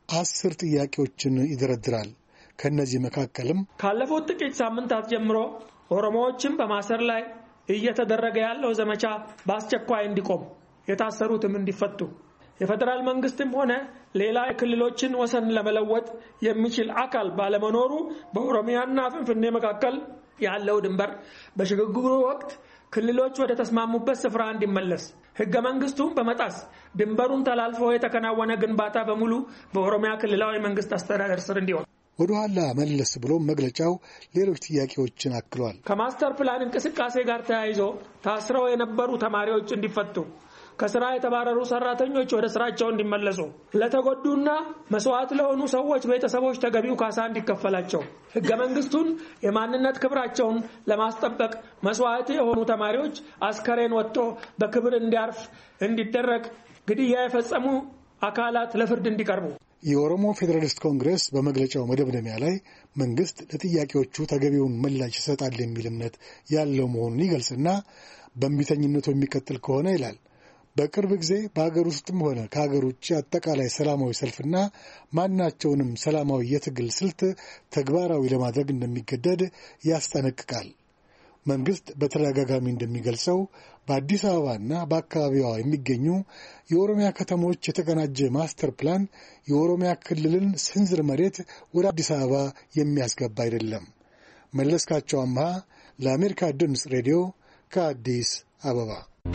10 ጥያቄዎችን ይደረድራል። ከነዚህ መካከልም ካለፉት ጥቂት ሳምንታት ጀምሮ ኦሮሞዎችን በማሰር ላይ እየተደረገ ያለው ዘመቻ በአስቸኳይ እንዲቆም፣ የታሰሩትም እንዲፈቱ፣ የፌደራል መንግስትም ሆነ ሌላ የክልሎችን ወሰን ለመለወጥ የሚችል አካል ባለመኖሩ በኦሮሚያና ፍንፍኔ መካከል ያለው ድንበር በሽግግሩ ወቅት ክልሎች ወደ ተስማሙበት ስፍራ እንዲመለስ፣ ህገ መንግስቱን በመጣስ ድንበሩን ተላልፎ የተከናወነ ግንባታ በሙሉ በኦሮሚያ ክልላዊ መንግስት አስተዳደር ስር እንዲሆን። ወደ ኋላ መለስ ብሎ መግለጫው ሌሎች ጥያቄዎችን አክሏል። ከማስተር ፕላን እንቅስቃሴ ጋር ተያይዞ ታስረው የነበሩ ተማሪዎች እንዲፈቱ፣ ከስራ የተባረሩ ሰራተኞች ወደ ስራቸው እንዲመለሱ፣ ለተጎዱና መስዋዕት ለሆኑ ሰዎች ቤተሰቦች ተገቢው ካሳ እንዲከፈላቸው፣ ህገ መንግስቱን የማንነት ክብራቸውን ለማስጠበቅ መስዋዕት የሆኑ ተማሪዎች አስከሬን ወጥቶ በክብር እንዲያርፍ እንዲደረግ፣ ግድያ የፈጸሙ አካላት ለፍርድ እንዲቀርቡ። የኦሮሞ ፌዴራሊስት ኮንግሬስ በመግለጫው መደምደሚያ ላይ መንግስት ለጥያቄዎቹ ተገቢውን ምላሽ ይሰጣል የሚል እምነት ያለው መሆኑን ይገልጽና በእምቢተኝነቱ የሚቀጥል ከሆነ ይላል በቅርብ ጊዜ በሀገር ውስጥም ሆነ ከሀገር ውጭ አጠቃላይ ሰላማዊ ሰልፍና ማናቸውንም ሰላማዊ የትግል ስልት ተግባራዊ ለማድረግ እንደሚገደድ ያስጠነቅቃል። መንግስት በተደጋጋሚ እንደሚገልጸው በአዲስ አበባና በአካባቢዋ የሚገኙ የኦሮሚያ ከተሞች የተቀናጀ ማስተር ፕላን የኦሮሚያ ክልልን ስንዝር መሬት ወደ አዲስ አበባ የሚያስገባ አይደለም። መለስካቸው አምሃ ለአሜሪካ ድምፅ ሬዲዮ ከአዲስ አበባ።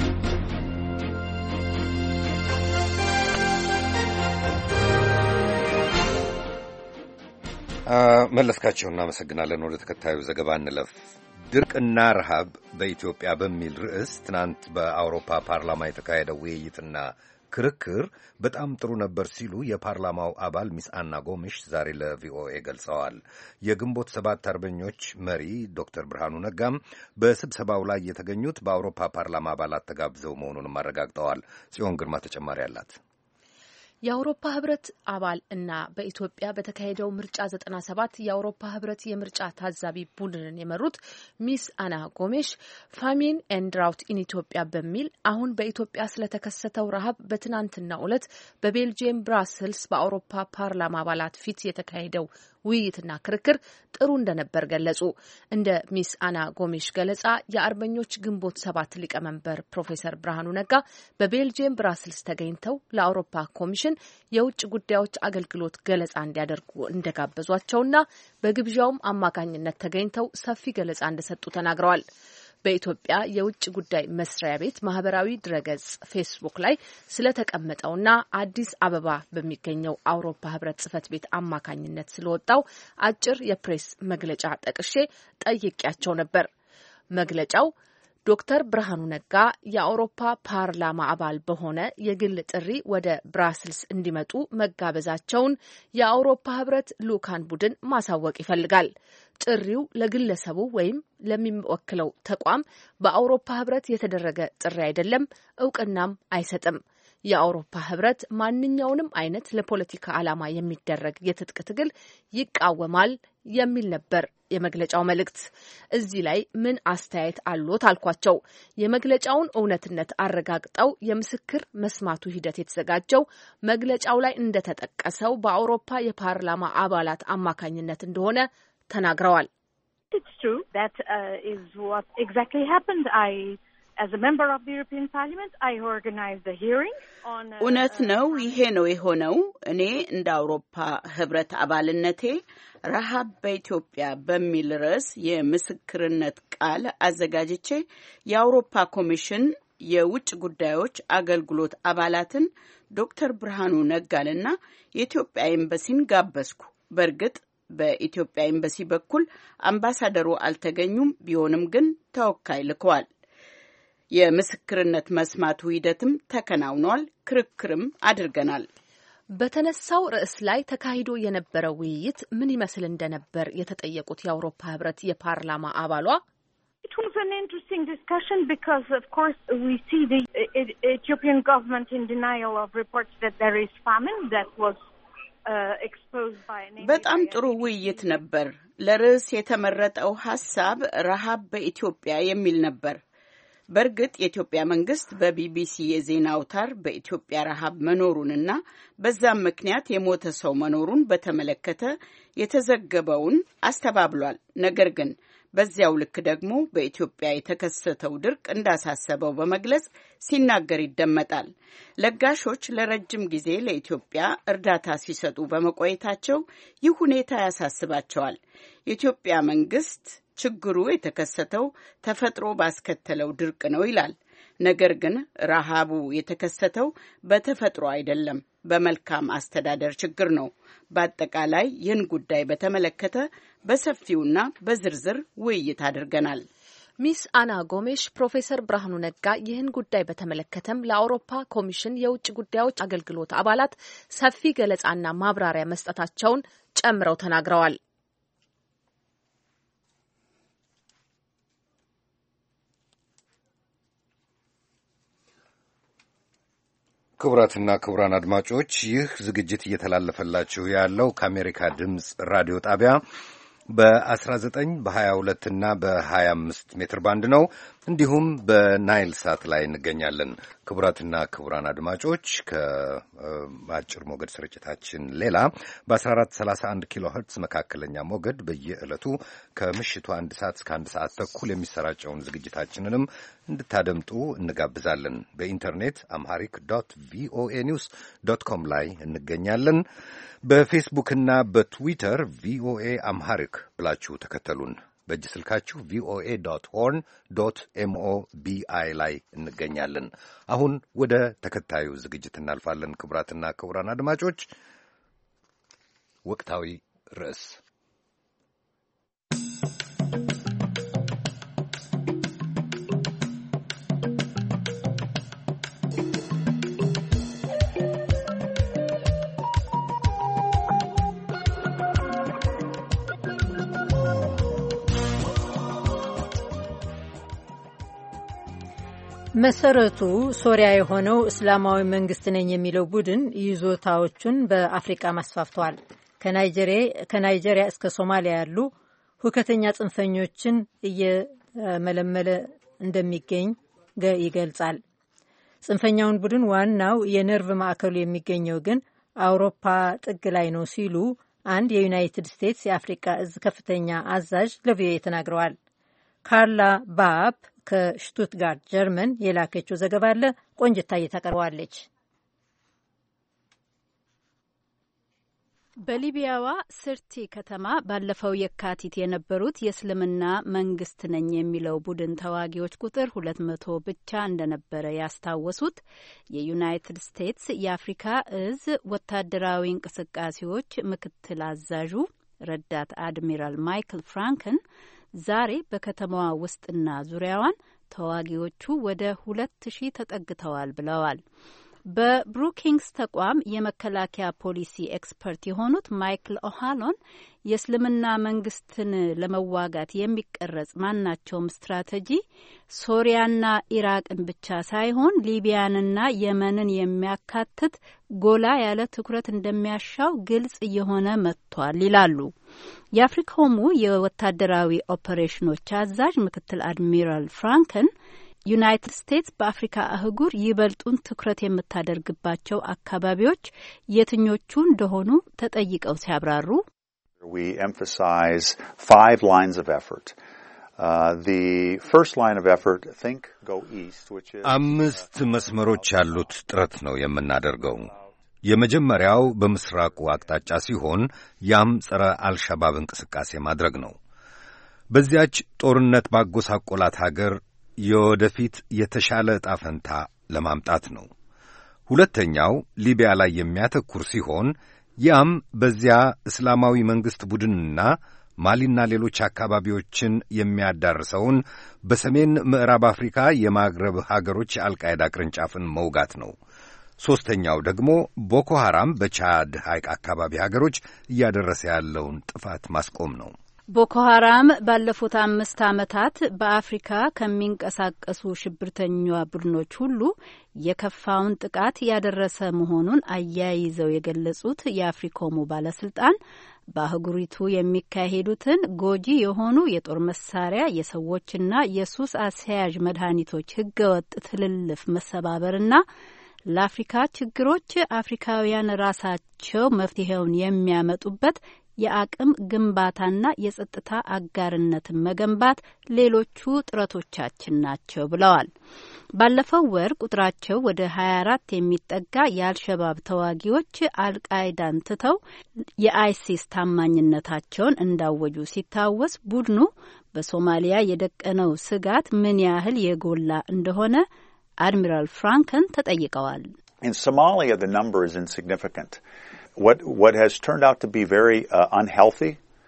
መለስካቸው እናመሰግናለን። ወደ ተከታዩ ዘገባ እንለፍ። ድርቅና ረሃብ በኢትዮጵያ በሚል ርዕስ ትናንት በአውሮፓ ፓርላማ የተካሄደው ውይይትና ክርክር በጣም ጥሩ ነበር ሲሉ የፓርላማው አባል ሚስ አና ጎምሽ ዛሬ ለቪኦኤ ገልጸዋል። የግንቦት ሰባት አርበኞች መሪ ዶክተር ብርሃኑ ነጋም በስብሰባው ላይ የተገኙት በአውሮፓ ፓርላማ አባላት ተጋብዘው መሆኑንም አረጋግጠዋል። ጽዮን ግርማ ተጨማሪ አላት። የአውሮፓ ህብረት አባል እና በኢትዮጵያ በተካሄደው ምርጫ 97 የአውሮፓ ህብረት የምርጫ ታዛቢ ቡድንን የመሩት ሚስ አና ጎሜሽ ፋሚን ኤንድ ድራውት ኢን ኢትዮጵያ በሚል አሁን በኢትዮጵያ ስለተከሰተው ረሃብ በትናንትናው ዕለት በቤልጂየም ብራስልስ በአውሮፓ ፓርላማ አባላት ፊት የተካሄደው ውይይትና ክርክር ጥሩ እንደነበር ገለጹ። እንደ ሚስ አና ጎሜሽ ገለጻ የአርበኞች ግንቦት 7 ሊቀመንበር ፕሮፌሰር ብርሃኑ ነጋ በቤልጂየም ብራስልስ ተገኝተው ለአውሮፓ ኮሚሽን የውጭ ጉዳዮች አገልግሎት ገለጻ እንዲያደርጉ እንደጋበዟቸውና በግብዣውም አማካኝነት ተገኝተው ሰፊ ገለጻ እንደሰጡ ተናግረዋል። በኢትዮጵያ የውጭ ጉዳይ መስሪያ ቤት ማህበራዊ ድረገጽ ፌስቡክ ላይ ስለተቀመጠውና አዲስ አበባ በሚገኘው አውሮፓ ህብረት ጽህፈት ቤት አማካኝነት ስለወጣው አጭር የፕሬስ መግለጫ ጠቅሼ ጠይቄያቸው ነበር። መግለጫው ዶክተር ብርሃኑ ነጋ የአውሮፓ ፓርላማ አባል በሆነ የግል ጥሪ ወደ ብራስልስ እንዲመጡ መጋበዛቸውን የአውሮፓ ህብረት ልኡካን ቡድን ማሳወቅ ይፈልጋል። ጥሪው ለግለሰቡ ወይም ለሚወክለው ተቋም በአውሮፓ ህብረት የተደረገ ጥሪ አይደለም፣ እውቅናም አይሰጥም። የአውሮፓ ህብረት ማንኛውንም አይነት ለፖለቲካ ዓላማ የሚደረግ የትጥቅ ትግል ይቃወማል የሚል ነበር የመግለጫው መልእክት። እዚህ ላይ ምን አስተያየት አሉት አልኳቸው። የመግለጫውን እውነትነት አረጋግጠው የምስክር መስማቱ ሂደት የተዘጋጀው መግለጫው ላይ እንደተጠቀሰው በአውሮፓ የፓርላማ አባላት አማካኝነት እንደሆነ ተናግረዋል። It's true. That is what exactly happened. As a member of the European Parliament, I organized a hearing on እውነት ነው፣ ይሄ ነው የሆነው። እኔ እንደ አውሮፓ ህብረት አባልነቴ ረሃብ በኢትዮጵያ በሚል ርዕስ የምስክርነት ቃል አዘጋጅቼ የአውሮፓ ኮሚሽን የውጭ ጉዳዮች አገልግሎት አባላትን ዶክተር ብርሃኑ ነጋንና የኢትዮጵያ ኤምባሲን ጋበዝኩ። በእርግጥ በኢትዮጵያ ኤምባሲ በኩል አምባሳደሩ አልተገኙም። ቢሆንም ግን ተወካይ ልከዋል። የምስክርነት መስማቱ ሂደትም ተከናውኗል። ክርክርም አድርገናል። በተነሳው ርዕስ ላይ ተካሂዶ የነበረው ውይይት ምን ይመስል እንደነበር የተጠየቁት የአውሮፓ ህብረት የፓርላማ አባሏ It was an interesting discussion because, of course, we see the Ethiopian government in denial of reports that there is famine that was exposed by an በጣም ጥሩ ውይይት ነበር። ለርዕስ የተመረጠው ሐሳብ ረሃብ በኢትዮጵያ የሚል ነበር። በእርግጥ የኢትዮጵያ መንግስት በቢቢሲ የዜና አውታር በኢትዮጵያ ረሃብ መኖሩንና በዛም ምክንያት የሞተ ሰው መኖሩን በተመለከተ የተዘገበውን አስተባብሏል። ነገር ግን በዚያው ልክ ደግሞ በኢትዮጵያ የተከሰተው ድርቅ እንዳሳሰበው በመግለጽ ሲናገር ይደመጣል። ለጋሾች ለረጅም ጊዜ ለኢትዮጵያ እርዳታ ሲሰጡ በመቆየታቸው ይህ ሁኔታ ያሳስባቸዋል። የኢትዮጵያ መንግስት ችግሩ የተከሰተው ተፈጥሮ ባስከተለው ድርቅ ነው ይላል። ነገር ግን ረሃቡ የተከሰተው በተፈጥሮ አይደለም፣ በመልካም አስተዳደር ችግር ነው። በአጠቃላይ ይህን ጉዳይ በተመለከተ በሰፊውና በዝርዝር ውይይት አድርገናል። ሚስ አና ጎሜሽ ፕሮፌሰር ብርሃኑ ነጋ ይህን ጉዳይ በተመለከተም ለአውሮፓ ኮሚሽን የውጭ ጉዳዮች አገልግሎት አባላት ሰፊ ገለጻና ማብራሪያ መስጠታቸውን ጨምረው ተናግረዋል። ክቡራትና ክቡራን አድማጮች ይህ ዝግጅት እየተላለፈላችሁ ያለው ከአሜሪካ ድምፅ ራዲዮ ጣቢያ በ19 በ22 እና በ25 ሜትር ባንድ ነው። እንዲሁም በናይል ሳት ላይ እንገኛለን። ክቡራትና ክቡራን አድማጮች ከአጭር ሞገድ ስርጭታችን ሌላ በ1431 ኪሎ ሄርትዝ መካከለኛ ሞገድ በየዕለቱ ከምሽቱ 1 ሰዓት እስከ 1 ሰዓት ተኩል የሚሰራጨውን ዝግጅታችንንም እንድታደምጡ እንጋብዛለን። በኢንተርኔት አምሃሪክ ቪኦኤ ኒውስ .com ላይ እንገኛለን። በፌስቡክና በትዊተር ቪኦኤ አምሃሪክ ብላችሁ ተከተሉን። በእጅ ስልካችሁ voa.horn.mobi ላይ እንገኛለን። አሁን ወደ ተከታዩ ዝግጅት እናልፋለን። ክቡራትና ክቡራን አድማጮች ወቅታዊ ርዕስ መሰረቱ ሶሪያ የሆነው እስላማዊ መንግስት ነኝ የሚለው ቡድን ይዞታዎቹን በአፍሪቃ ማስፋፍተዋል። ከናይጄሪያ እስከ ሶማሊያ ያሉ ሁከተኛ ጽንፈኞችን እየመለመለ እንደሚገኝ ይገልጻል። ጽንፈኛውን ቡድን ዋናው የነርቭ ማዕከሉ የሚገኘው ግን አውሮፓ ጥግ ላይ ነው ሲሉ አንድ የዩናይትድ ስቴትስ የአፍሪቃ እዝ ከፍተኛ አዛዥ ለቪኦኤ ተናግረዋል። ካርላ ባብ ከሽቱትጋርት ጀርመን የላከችው ዘገባ አለ። ቆንጅታ እየታቀርባለች። በሊቢያዋ ስርቲ ከተማ ባለፈው የካቲት የነበሩት የእስልምና መንግስት ነኝ የሚለው ቡድን ተዋጊዎች ቁጥር 200 ብቻ እንደነበረ ያስታወሱት የዩናይትድ ስቴትስ የአፍሪካ እዝ ወታደራዊ እንቅስቃሴዎች ምክትል አዛዡ ረዳት አድሚራል ማይክል ፍራንክን ዛሬ በከተማዋ ውስጥና ዙሪያዋን ተዋጊዎቹ ወደ 2000 ተጠግተዋል ብለዋል። በብሩኪንግስ ተቋም የመከላከያ ፖሊሲ ኤክስፐርት የሆኑት ማይክል ኦሃሎን የእስልምና መንግስትን ለመዋጋት የሚቀረጽ ማናቸውም ስትራቴጂ ሶሪያና ኢራቅን ብቻ ሳይሆን ሊቢያንና የመንን የሚያካትት ጎላ ያለ ትኩረት እንደሚያሻው ግልጽ እየሆነ መጥቷል ይላሉ። የአፍሪኮሙ የወታደራዊ ኦፐሬሽኖች አዛዥ ምክትል አድሚራል ፍራንክን ዩናይትድ ስቴትስ በአፍሪካ አህጉር ይበልጡን ትኩረት የምታደርግባቸው አካባቢዎች የትኞቹ እንደሆኑ ተጠይቀው ሲያብራሩ We emphasize 5 lines of effort. The first line of effort, go east, which is 5 መስመሮች ያሉት ጥረት ነው የምናደርገው። የመጀመሪያው በምስራቁ አቅጣጫ ሲሆን ያም ጸረ አልሸባብ እንቅስቃሴ ማድረግ ነው። በዚያች ጦርነት ባጎሳቆላት ሀገር የወደፊት የተሻለ ዕጣ ፈንታ ለማምጣት ነው። ሁለተኛው ሊቢያ ላይ የሚያተኩር ሲሆን ያም በዚያ እስላማዊ መንግሥት ቡድንና ማሊና ሌሎች አካባቢዎችን የሚያዳርሰውን በሰሜን ምዕራብ አፍሪካ የማግረብ ሀገሮች የአልቃይዳ ቅርንጫፍን መውጋት ነው። ሦስተኛው ደግሞ ቦኮ ሐራም በቻድ ሐይቅ አካባቢ ሀገሮች እያደረሰ ያለውን ጥፋት ማስቆም ነው። ቦኮ ሐራም ባለፉት 5 ዓመታት በአፍሪካ ከሚንቀሳቀሱ ሽብርተኛ ቡድኖች ሁሉ የከፋውን ጥቃት ያደረሰ መሆኑን አያይዘው የገለጹት የአፍሪኮሙ ባለስልጣን በአህጉሪቱ የሚካሄዱትን ጎጂ የሆኑ የጦር መሳሪያ፣ የሰዎችና የሱስ አስያዥ መድኃኒቶች ህገወጥ ትልልፍ መሰባበርና ለአፍሪካ ችግሮች አፍሪካውያን ራሳቸው መፍትሄውን የሚያመጡበት የአቅም ግንባታና የጸጥታ አጋርነትን መገንባት ሌሎቹ ጥረቶቻችን ናቸው ብለዋል። ባለፈው ወር ቁጥራቸው ወደ 24 የሚጠጋ የአልሸባብ ተዋጊዎች አልቃይዳን ትተው የአይሲስ ታማኝነታቸውን እንዳወጁ ሲታወስ ቡድኑ በሶማሊያ የደቀነው ስጋት ምን ያህል የጎላ እንደሆነ አድሚራል ፍራንክን ተጠይቀዋል። In Somalia, the number is insignificant. What has turned out to be very unhealthy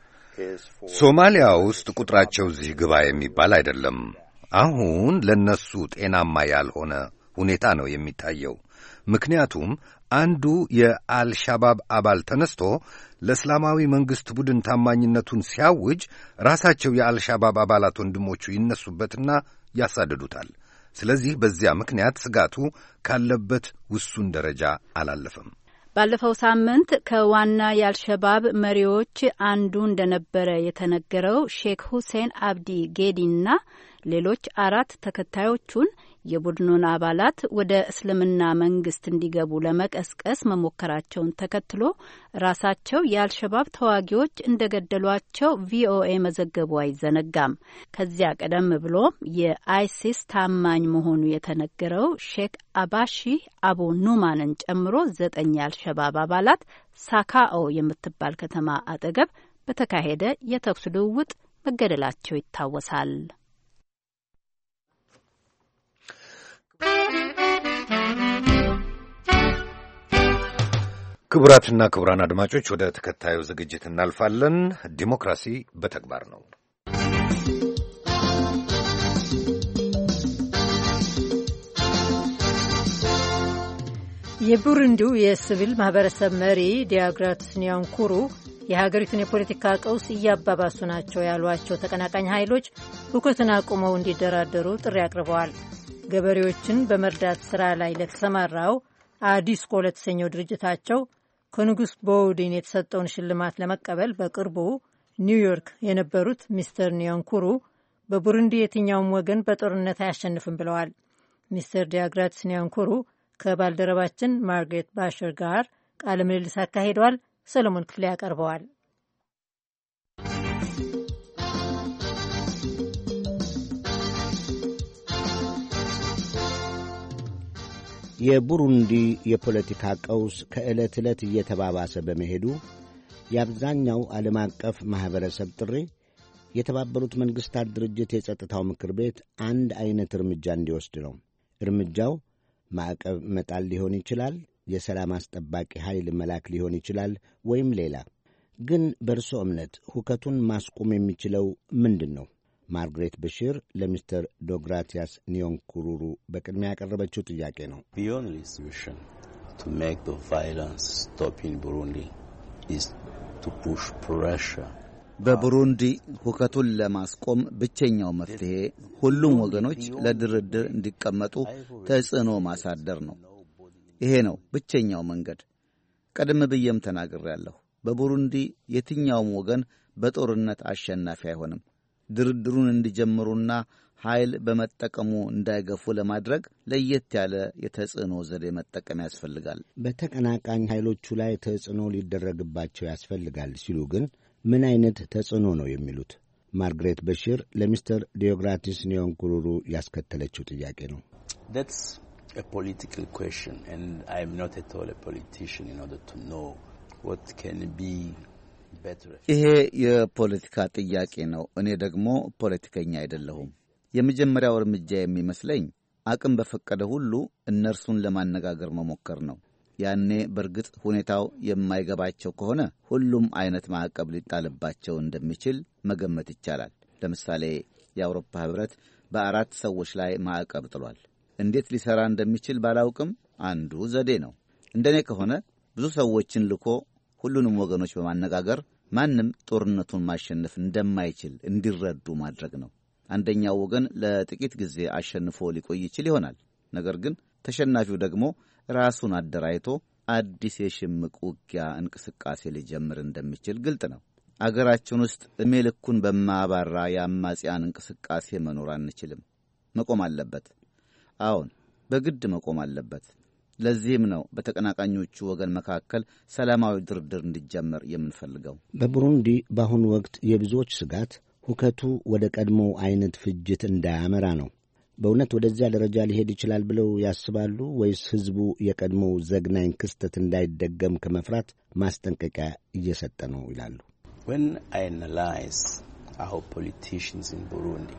is for ሶማሊያ ውስጥ ቁጥራቸው እዚህ ግባ የሚባል አይደለም። አሁን ለነሱ ጤናማ ያልሆነ ሁኔታ ነው የሚታየው። ምክንያቱም አንዱ የአልሻባብ አባል ተነስቶ ለእስላማዊ መንግስት ቡድን ታማኝነቱን ሲያውጅ ራሳቸው የአልሻባብ አባላት ወንድሞቹ ይነሱበትና ያሳድዱታል። ስለዚህ በዚያ ምክንያት ስጋቱ ካለበት ውሱን ደረጃ አላለፈም። ባለፈው ሳምንት ከዋና የአልሸባብ መሪዎች አንዱ እንደነበረ የተነገረው ሼክ ሁሴን አብዲ ጌዲና ሌሎች 4 ተከታዮቹን የቡድኑን አባላት ወደ እስልምና መንግስት እንዲገቡ ለመቀስቀስ መሞከራቸውን ተከትሎ ራሳቸው የአልሸባብ ተዋጊዎች እንደገደሏቸው ቪኦኤ መዘገቡ አይዘነጋም። ከዚያ ቀደም ብሎም የአይሲስ ታማኝ መሆኑ የተነገረው ሼክ አባሺ አቡ ኑማንን ጨምሮ 9 የአልሸባብ አባላት ሳካኦ የምትባል ከተማ አጠገብ በተካሄደ የተኩስ ልውውጥ መገደላቸው ይታወሳል። ክቡራትና ክቡራን አድማጮች ወደ ተከታዩ ዝግጅት እናልፋለን። ዲሞክራሲ በተግባር ነው። የቡሩንዲው የሲቪል ማህበረሰብ መሪ ዲያግራትስ ኒያንኩሩ የሀገሪቱን የፖለቲካ ቀውስ እያባባሱ ናቸው ያሏቸው ተቀናቃኝ ኃይሎች ሁከትን አቁመው እንዲደራደሩ ጥሪ አቅርበዋል። ገበሬዎችን በመርዳት ሥራ ላይ ለተሰማራው አዲስኮ ለተሰኘው ድርጅታቸው ከንጉሥ ቦውዲን የተሰጠውን ሽልማት ለመቀበል በቅርቡ ኒውዮርክ የነበሩት ሚስተር ኒዮንኩሩ በቡሩንዲ የትኛውም ወገን በጦርነት አያሸንፍም ብለዋል። ሚስተር ዲያግራትስ ኒዮንኩሩ ከባልደረባችን ማርግሬት ባሸር ጋር ቃለ ምልልስ አካሂደዋል። ሰለሞን ክፍሌ ያቀርበዋል። የቡሩንዲ የፖለቲካ ቀውስ ከዕለት ዕለት እየተባባሰ በመሄዱ የአብዛኛው ዓለም አቀፍ ማኅበረሰብ ጥሪ የተባበሩት መንግሥታት ድርጅት የጸጥታው ምክር ቤት አንድ ዐይነት እርምጃ እንዲወስድ ነው። እርምጃው ማዕቀብ መጣል ሊሆን ይችላል፣ የሰላም አስጠባቂ ኃይል መላክ ሊሆን ይችላል፣ ወይም ሌላ። ግን በእርሶ እምነት ሁከቱን ማስቆም የሚችለው ምንድን ነው? ማርግሬት በሺር ለሚስተር ዶግራቲያስ ኒዮንኩሩሩ በቅድሚያ ያቀረበችው ጥያቄ ነው። በቡሩንዲ ሁከቱን ለማስቆም ብቸኛው መፍትሔ ሁሉም ወገኖች ለድርድር እንዲቀመጡ ተጽዕኖ ማሳደር ነው። ይሄ ነው ብቸኛው መንገድ። ቀደም ብዬም ተናግሬያለሁ። በቡሩንዲ የትኛውም ወገን በጦርነት አሸናፊ አይሆንም። ድርድሩን እንዲጀምሩና ኃይል በመጠቀሙ እንዳይገፉ ለማድረግ ለየት ያለ የተጽዕኖ ዘዴ መጠቀም ያስፈልጋል። በተቀናቃኝ ኃይሎቹ ላይ ተጽዕኖ ሊደረግባቸው ያስፈልጋል ሲሉ ግን ምን አይነት ተጽዕኖ ነው የሚሉት? ማርግሬት በሺር ለሚስተር ዲዮግራቲስ ኒዮንኩሩሩ ያስከተለችው ጥያቄ ነው። ይሄ የፖለቲካ ጥያቄ ነው። እኔ ደግሞ ፖለቲከኛ አይደለሁም። የመጀመሪያው እርምጃ የሚመስለኝ አቅም በፈቀደ ሁሉ እነርሱን ለማነጋገር መሞከር ነው። ያኔ በእርግጥ ሁኔታው የማይገባቸው ከሆነ ሁሉም አይነት ማዕቀብ ሊጣልባቸው እንደሚችል መገመት ይቻላል። ለምሳሌ የአውሮፓ ሕብረት በ4 ሰዎች ላይ ማዕቀብ ጥሏል። እንዴት ሊሠራ እንደሚችል ባላውቅም አንዱ ዘዴ ነው። እንደኔ ከሆነ ብዙ ሰዎችን ልኮ ሁሉንም ወገኖች በማነጋገር ማንም ጦርነቱን ማሸነፍ እንደማይችል እንዲረዱ ማድረግ ነው። አንደኛው ወገን ለጥቂት ጊዜ አሸንፎ ሊቆይ ይችል ይሆናል። ነገር ግን ተሸናፊው ደግሞ ራሱን አደራጅቶ አዲስ የሽምቅ ውጊያ እንቅስቃሴ ሊጀምር እንደሚችል ግልጥ ነው። አገራችን ውስጥ ዕድሜ ልኩን በማባራ የአማጽያን እንቅስቃሴ መኖር አንችልም። መቆም አለበት። አዎን፣ በግድ መቆም አለበት። ለዚህም ነው በተቀናቃኞቹ ወገን መካከል ሰላማዊ ድርድር እንዲጀመር የምንፈልገው። በቡሩንዲ በአሁኑ ወቅት የብዙዎች ስጋት ሁከቱ ወደ ቀድሞው አይነት ፍጅት እንዳያመራ ነው። በእውነት ወደዚያ ደረጃ ሊሄድ ይችላል ብለው ያስባሉ ወይስ ሕዝቡ የቀድሞው ዘግናኝ ክስተት እንዳይደገም ከመፍራት ማስጠንቀቂያ እየሰጠ ነው ይላሉ? When I analyze our politicians in Burundi,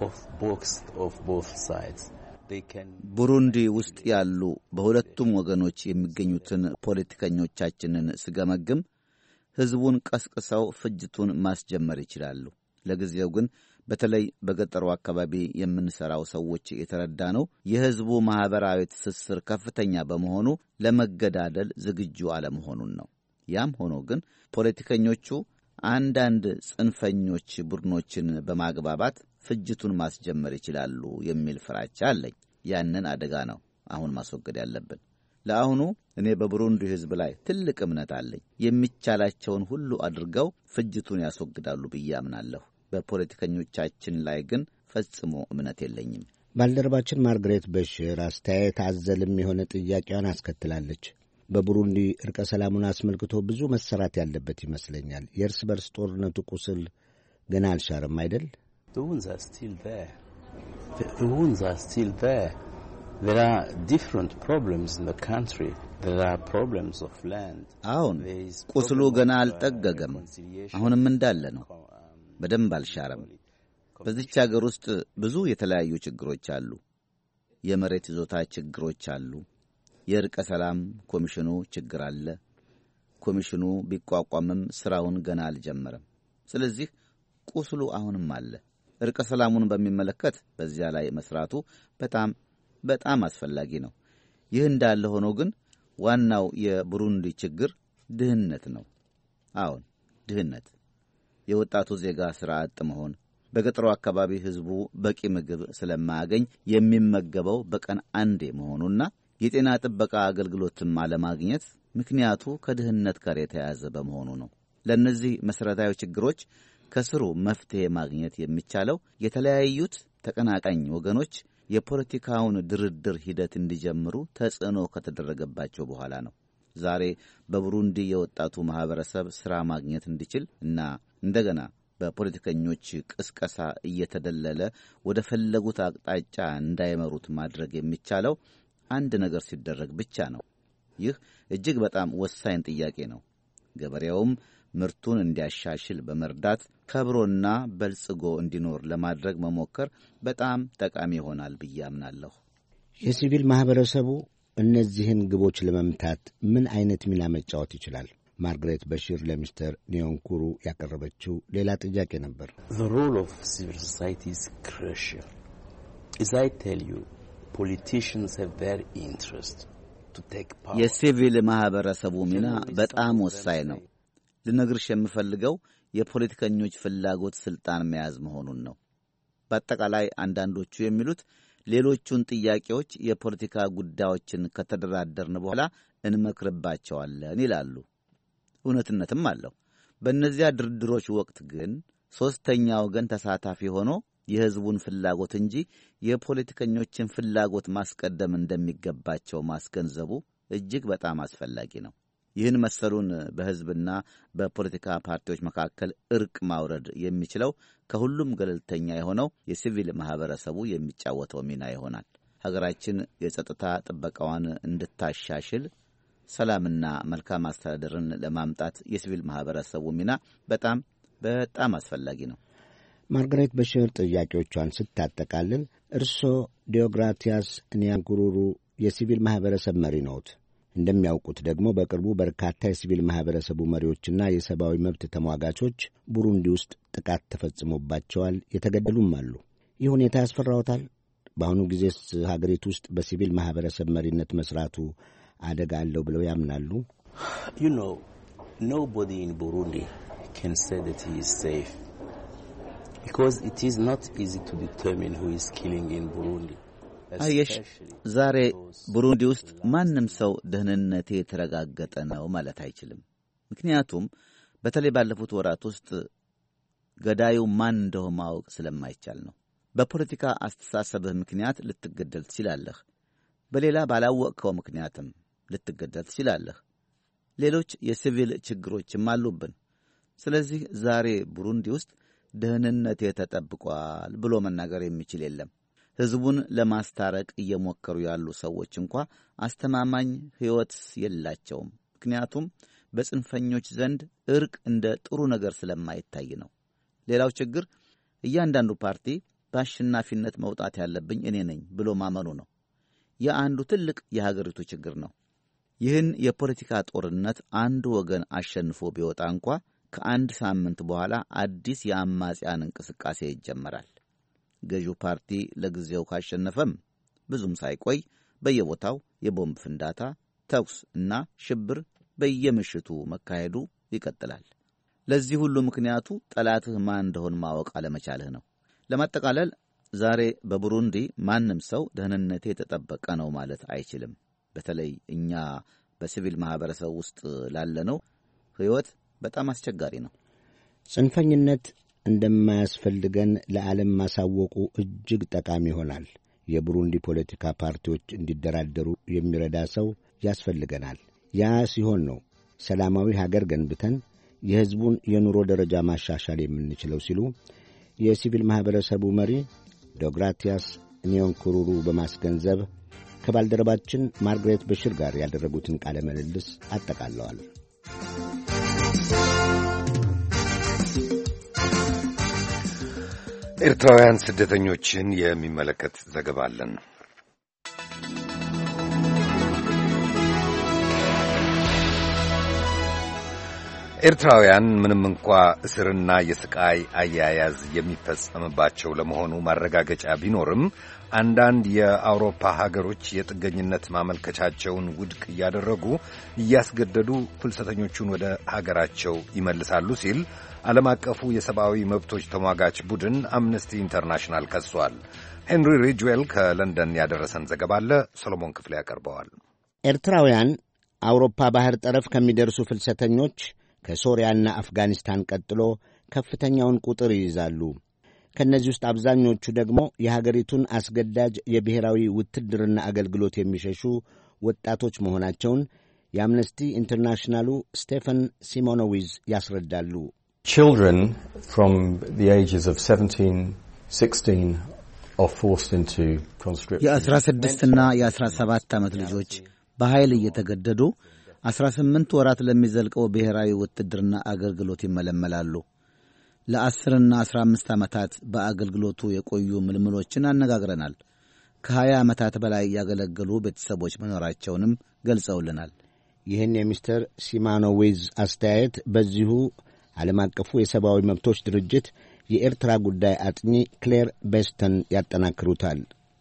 of both sides, ቡሩንዲ ውስጥ ያሉ በሁለቱም ወገኖች የሚገኙትን ፖለቲከኞቻችንን ስገመግም ሕዝቡን ቀስቅሰው ፍጅቱን ማስጀመር ይችላሉ። ለጊዜው ግን በተለይ በገጠሩ አካባቢ የምንሠራው ሰዎች የተረዳ ነው የሕዝቡ ማኅበራዊ ትስስር ከፍተኛ በመሆኑ ለመገዳደል ዝግጁ አለመሆኑን ነው። ያም ሆኖ ግን ፖለቲከኞቹ አንዳንድ ጽንፈኞች ቡድኖችን በማግባባት ፍጅቱን ማስጀመር ይችላሉ የሚል ፍራቻ አለኝ። ያንን አደጋ ነው አሁን ማስወገድ ያለብን። ለአሁኑ እኔ በቡሩንዲ ሕዝብ ላይ ትልቅ እምነት አለኝ። የሚቻላቸውን ሁሉ አድርገው ፍጅቱን ያስወግዳሉ ብዬ አምናለሁ። በፖለቲከኞቻችን ላይ ግን ፈጽሞ እምነት የለኝም። ባልደረባችን ማርግሬት በሽር አስተያየት አዘልም የሆነ ጥያቄዋን አስከትላለች። በቡሩንዲ ዕርቀ ሰላሙን አስመልክቶ ብዙ መሰራት ያለበት ይመስለኛል። የእርስ በርስ ጦርነቱ ቁስል ገና አልሻረም አይደል? The wounds are still there. The wounds are still there. There are different problems in the country. There are problems of land. አሁን ቁስሉ ገና አልጠገገም። አሁንም እንዳለ ነው። በደንብ አልሻረም። በዚች ሀገር ውስጥ ብዙ የተለያዩ ችግሮች አሉ። የመሬት ይዞታ ችግሮች አሉ። የዕርቀ ሰላም ኮሚሽኑ ችግር አለ። ኮሚሽኑ ቢቋቋምም ስራውን ገና አልጀመረም። ስለዚህ ቁስሉ አሁንም አለ። ዕርቀ ሰላሙን በሚመለከት በዚያ ላይ መስራቱ በጣም አስፈላጊ ነው። ይህ እንዳለ ሆኖ ግን ዋናው የቡሩንዲ ችግር ድህነት ነው። አዎን፣ ድህነት፣ የወጣቱ ዜጋ ሥራ አጥ መሆን፣ በገጠሩ አካባቢ ሕዝቡ በቂ ምግብ ስለማያገኝ የሚመገበው በቀን አንዴ መሆኑና የጤና ጥበቃ አገልግሎትም አለማግኘት ምክንያቱ ከድህነት ጋር የተያያዘ በመሆኑ ነው። ለእነዚህ መሠረታዊ ችግሮች ከስሩ መፍትሔ ማግኘት የሚቻለው የተለያዩት ተቀናቃኝ ወገኖች የፖለቲካውን ድርድር ሂደት እንዲጀምሩ ተጽዕኖ ከተደረገባቸው በኋላ ነው። ዛሬ በቡሩንዲ የወጣቱ ማህበረሰብ ሥራ ማግኘት እንዲችል እና እንደገና በፖለቲከኞች ቅስቀሳ እየተደለለ ወደ ፈለጉት አቅጣጫ እንዳይመሩት ማድረግ የሚቻለው አንድ ነገር ሲደረግ ብቻ ነው። ይህ እጅግ በጣም ወሳኝ ጥያቄ ነው። ገበሬውም ምርቱን እንዲያሻሽል በመርዳት ከብሮና በልጽጎ እንዲኖር ለማድረግ መሞከር በጣም ጠቃሚ ይሆናል ብዬ አምናለሁ። የሲቪል ማህበረሰቡ እነዚህን ግቦች ለመምታት ምን አይነት ሚና መጫወት ይችላል? ማርግሬት በሺር ለሚስተር ኒዮንኩሩ ያቀረበችው ሌላ ጥያቄ ነበር። The role of civil society is crucial. As I tell you, politicians have their interest to take power. የሲቪል ማህበረሰቡ ሚና በጣም ወሳኝ ነው። ልነግርሽ የምፈልገው የፖለቲከኞች ፍላጎት ስልጣን መያዝ መሆኑን ነው። በአጠቃላይ አንዳንዶቹ የሚሉት ሌሎቹን ጥያቄዎች የፖለቲካ ጉዳዮችን ከተደራደርን በኋላ እንመክርባቸዋለን ይላሉ። እውነትነትም አለው። በእነዚያ ድርድሮች ወቅት ግን ሦስተኛ ወገን ተሳታፊ ሆኖ የሕዝቡን ፍላጎት እንጂ የፖለቲከኞችን ፍላጎት ማስቀደም እንደሚገባቸው ማስገንዘቡ እጅግ በጣም አስፈላጊ ነው። ይህን መሰሉን በሕዝብና በፖለቲካ ፓርቲዎች መካከል እርቅ ማውረድ የሚችለው ከሁሉም ገለልተኛ የሆነው የሲቪል ማህበረሰቡ የሚጫወተው ሚና ይሆናል። ሀገራችን የጸጥታ ጥበቃዋን እንድታሻሽል ሰላምና መልካም አስተዳደርን ለማምጣት የሲቪል ማህበረሰቡ ሚና በጣም በጣም አስፈላጊ ነው። ማርግሬት በሽር ጥያቄዎቿን ስታጠቃልል እርስዎ ዲዮግራቲያስ ኒያንኩሩሩ የሲቪል ማህበረሰብ መሪ ነዎት። እንደሚያውቁት ደግሞ በቅርቡ በርካታ የሲቪል ማህበረሰቡ መሪዎችና የሰብአዊ መብት ተሟጋቾች ቡሩንዲ ውስጥ ጥቃት ተፈጽሞባቸዋል፣ የተገደሉም አሉ። ይህ ሁኔታ ያስፈራዎታል? በአሁኑ ጊዜስ ሀገሪቱ ውስጥ በሲቪል ማህበረሰብ መሪነት መስራቱ አደጋ አለው ብለው ያምናሉ? You know, nobody in Burundi can say that he is safe because it is not easy to determine who is killing in Burundi. አየሽ፣ ዛሬ ቡሩንዲ ውስጥ ማንም ሰው ደህንነቴ የተረጋገጠ ነው ማለት አይችልም። ምክንያቱም በተለይ ባለፉት ወራት ውስጥ ገዳዩ ማን እንደሆነ ማወቅ ስለማይቻል ነው። በፖለቲካ አስተሳሰብህ ምክንያት ልትገደል ትችላለህ። በሌላ ባላወቅከው ምክንያትም ልትገደል ትችላለህ። ሌሎች የሲቪል ችግሮችም አሉብን። ስለዚህ ዛሬ ቡሩንዲ ውስጥ ደህንነቴ ተጠብቋል ብሎ መናገር የሚችል የለም። ሕዝቡን ለማስታረቅ እየሞከሩ ያሉ ሰዎች እንኳ አስተማማኝ ሕይወት የላቸውም። ምክንያቱም በጽንፈኞች ዘንድ እርቅ እንደ ጥሩ ነገር ስለማይታይ ነው። ሌላው ችግር እያንዳንዱ ፓርቲ በአሸናፊነት መውጣት ያለብኝ እኔ ነኝ ብሎ ማመኑ ነው። የአንዱ ትልቅ የሀገሪቱ ችግር ነው። ይህን የፖለቲካ ጦርነት አንዱ ወገን አሸንፎ ቢወጣ እንኳ ከአንድ ሳምንት በኋላ አዲስ የአማጽያን እንቅስቃሴ ይጀመራል። ገዢው ፓርቲ ለጊዜው ካሸነፈም ብዙም ሳይቆይ በየቦታው የቦምብ ፍንዳታ፣ ተኩስ እና ሽብር በየምሽቱ መካሄዱ ይቀጥላል። ለዚህ ሁሉ ምክንያቱ ጠላትህ ማን እንደሆነ ማወቅ አለመቻልህ ነው። ለማጠቃለል ዛሬ በቡሩንዲ ማንም ሰው ደህንነቴ የተጠበቀ ነው ማለት አይችልም። በተለይ እኛ በሲቪል ማህበረሰብ ውስጥ ላለነው ሕይወት በጣም አስቸጋሪ ነው። ጽንፈኝነት እንደማያስፈልገን ለዓለም ማሳወቁ እጅግ ጠቃሚ ይሆናል። የቡሩንዲ ፖለቲካ ፓርቲዎች እንዲደራደሩ የሚረዳ ሰው ያስፈልገናል። ያ ሲሆን ነው ሰላማዊ ሀገር ገንብተን የሕዝቡን የኑሮ ደረጃ ማሻሻል የምንችለው ሲሉ የሲቪል ማኅበረሰቡ መሪ ዲዮግራቲያስ ኒዮንኩሩሩ በማስገንዘብ ከባልደረባችን ማርግሬት በሽር ጋር ያደረጉትን ቃለ ምልልስ አጠቃለዋል። ኤርትራውያን ስደተኞችን የሚመለከት ዘገባ አለን። ኤርትራውያን ምንም እንኳ እስርና የስቃይ አያያዝ የሚፈጸምባቸው ለመሆኑ ማረጋገጫ ቢኖርም አንዳንድ የአውሮፓ ሀገሮች የጥገኝነት ማመልከቻቸውን ውድቅ እያደረጉ እያስገደዱ ፍልሰተኞቹን ወደ ሀገራቸው ይመልሳሉ ሲል ዓለም አቀፉ የሰብአዊ መብቶች ተሟጋች ቡድን አምነስቲ ኢንተርናሽናል ከሷል። ሄንሪ ሪጅዌል ከለንደን ያደረሰን ዘገባ አለ። ሰሎሞን ክፍሌ ያቀርበዋል። ኤርትራውያን አውሮፓ ባህር ጠረፍ ከሚደርሱ ፍልሰተኞች ከሶሪያና አፍጋኒስታን ቀጥሎ ከፍተኛውን ቁጥር ይይዛሉ። ከእነዚህ ውስጥ አብዛኞቹ ደግሞ የሀገሪቱን አስገዳጅ የብሔራዊ ውትድርና አገልግሎት የሚሸሹ ወጣቶች መሆናቸውን የአምነስቲ ኢንተርናሽናሉ ስቴፈን ሲሞኖዊዝ ያስረዳሉ። Children from the ages of 17, 16 are forced into conscription. የ16ና የ17 ዓመት ልጆች በኃይል እየተገደዱ 18 ወራት ለሚዘልቀው ብሔራዊ ውትድርና አገልግሎት ይመለመላሉ። ለ10ና 15 ዓመታት በአገልግሎቱ የቆዩ ምልምሎችን አነጋግረናል። ከ20 ዓመታት በላይ ያገለገሉ ቤተሰቦች መኖራቸውንም ገልጸውልናል። ይህን የሚስተር ሲሞኖዊዝ አስተያየት በዚሁ ዓለም አቀፉ የሰብአዊ መብቶች ድርጅት የኤርትራ ጉዳይ አጥኚ ክሌር ቤስተን ያጠናክሩታል።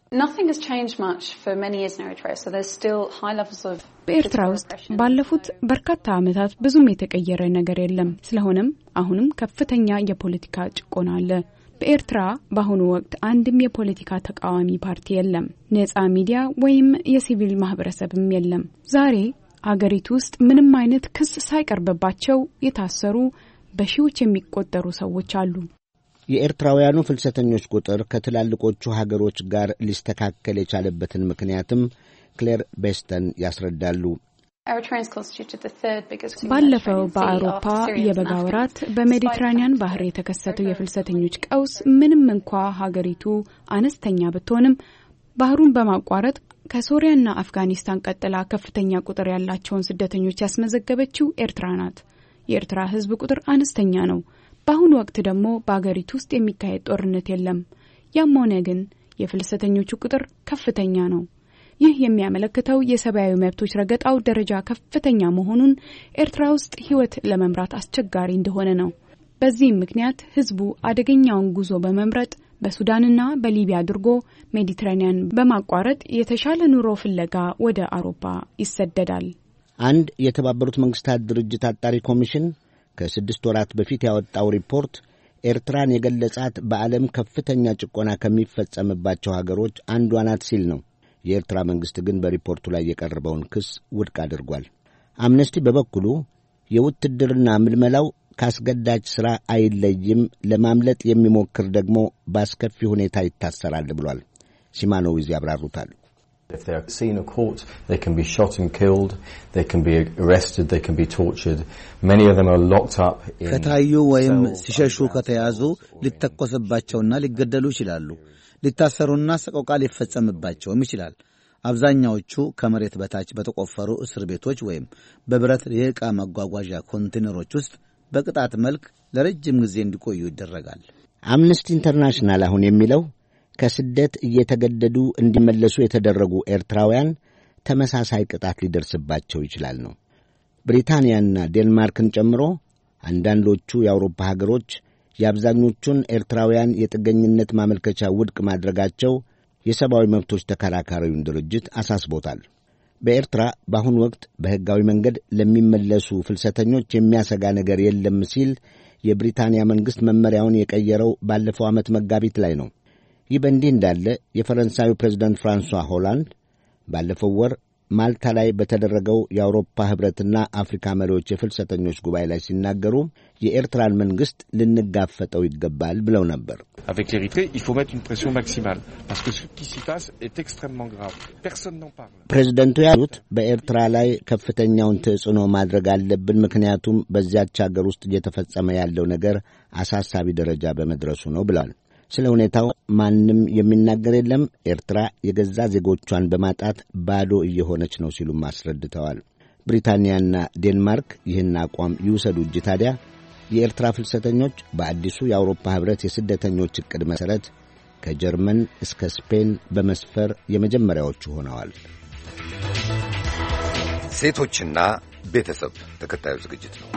በኤርትራ ውስጥ ባለፉት በርካታ ዓመታት ብዙም የተቀየረ ነገር የለም። ስለሆነም አሁንም ከፍተኛ የፖለቲካ ጭቆና አለ። በኤርትራ በአሁኑ ወቅት አንድም የፖለቲካ ተቃዋሚ ፓርቲ የለም። ነፃ ሚዲያ ወይም የሲቪል ማህበረሰብም የለም። ዛሬ አገሪቱ ውስጥ ምንም አይነት ክስ ሳይቀርብባቸው የታሰሩ በሺዎች የሚቆጠሩ ሰዎች አሉ። የኤርትራውያኑ ፍልሰተኞች ቁጥር ከትላልቆቹ ሀገሮች ጋር ሊስተካከል የቻለበትን ምክንያትም ክሌር ቤስተን ያስረዳሉ። ባለፈው በአውሮፓ የበጋ ወራት በሜዲትራኒያን ባህር የተከሰተው የፍልሰተኞች ቀውስ ምንም እንኳ ሀገሪቱ አነስተኛ ብትሆንም ባህሩን በማቋረጥ ከሶሪያና አፍጋኒስታን ቀጥላ ከፍተኛ ቁጥር ያላቸውን ስደተኞች ያስመዘገበችው ኤርትራ ናት። የኤርትራ ሕዝብ ቁጥር አነስተኛ ነው። በአሁኑ ወቅት ደግሞ በአገሪቱ ውስጥ የሚካሄድ ጦርነት የለም። ያም ሆነ ግን የፍልሰተኞቹ ቁጥር ከፍተኛ ነው። ይህ የሚያመለክተው የሰብአዊ መብቶች ረገጣው ደረጃ ከፍተኛ መሆኑን፣ ኤርትራ ውስጥ ሕይወት ለመምራት አስቸጋሪ እንደሆነ ነው። በዚህም ምክንያት ሕዝቡ አደገኛውን ጉዞ በመምረጥ በሱዳንና በሊቢያ አድርጎ ሜዲትራኒያን በማቋረጥ የተሻለ ኑሮ ፍለጋ ወደ አውሮፓ ይሰደዳል። አንድ የተባበሩት መንግስታት ድርጅት አጣሪ ኮሚሽን ከ6 ወራት በፊት ያወጣው ሪፖርት ኤርትራን የገለጻት በዓለም ከፍተኛ ጭቆና ከሚፈጸምባቸው ሀገሮች አንዷ ናት ሲል ነው። የኤርትራ መንግሥት ግን በሪፖርቱ ላይ የቀረበውን ክስ ውድቅ አድርጓል። አምነስቲ በበኩሉ የውትድርና ምልመላው ካስገዳጅ ሥራ አይለይም፣ ለማምለጥ የሚሞክር ደግሞ በአስከፊ ሁኔታ ይታሰራል ብሏል። ሲሞኖዊዝ ያብራሩታል። If they are seen in court, they can be shot and killed, they can be arrested, they can be tortured. Many of them are locked up in ከታዩ ወይም ሲሸሹ ከተያዙ ሊተኮስባቸውና ሊገደሉ ይችላሉ። ሊታሰሩና ሰቆቃ ሊፈጸምባቸውም ይችላል። አብዛኛዎቹ ከመሬት በታች በተቆፈሩ እስር ቤቶች ወይም በብረት የዕቃ መጓጓዣ ኮንቴነሮች ውስጥ በቅጣት መልክ ለረጅም ጊዜ እንዲቆዩ ይደረጋል። አምነስቲ ኢንተርናሽናል አሁን የሚለው ከስደት እየተገደዱ እንዲመለሱ የተደረጉ ኤርትራውያን ተመሳሳይ ቅጣት ሊደርስባቸው ይችላል ነው። ብሪታንያና ዴንማርክን ጨምሮ አንዳንዶቹ የአውሮፓ ሀገሮች የአብዛኞቹን ኤርትራውያን የጥገኝነት ማመልከቻ ውድቅ ማድረጋቸው የሰብአዊ መብቶች ተከራካሪውን ድርጅት አሳስቦታል። በኤርትራ በአሁኑ ወቅት በሕጋዊ መንገድ ለሚመለሱ ፍልሰተኞች የሚያሰጋ ነገር የለም ሲል የብሪታንያ መንግሥት መመሪያውን የቀየረው ባለፈው ዓመት መጋቢት ላይ ነው። ይህ በእንዲህ እንዳለ የፈረንሳዩ ፕሬዝደንት ፍራንሷ ሆላንድ ባለፈው ወር ማልታ ላይ በተደረገው የአውሮፓ ኅብረትና አፍሪካ መሪዎች የፍልሰተኞች ጉባኤ ላይ ሲናገሩ የኤርትራን መንግሥት ልንጋፈጠው ይገባል ብለው ነበር። ፕሬዝደንቱ ያሉት በኤርትራ ላይ ከፍተኛውን ተጽዕኖ ማድረግ አለብን፣ ምክንያቱም በዚያች አገር ውስጥ እየተፈጸመ ያለው ነገር አሳሳቢ ደረጃ በመድረሱ ነው ብለዋል። ስለ ሁኔታው ማንም የሚናገር የለም፣ ኤርትራ የገዛ ዜጎቿን በማጣት ባዶ እየሆነች ነው ሲሉም አስረድተዋል። ብሪታንያና ዴንማርክ ይህን አቋም ይውሰዱ እንጂ ታዲያ የኤርትራ ፍልሰተኞች በአዲሱ የአውሮፓ ኅብረት የስደተኞች ዕቅድ መሠረት ከጀርመን እስከ ስፔን በመስፈር የመጀመሪያዎቹ ሆነዋል። ሴቶችና ቤተሰብ ተከታዩ ዝግጅት ነው።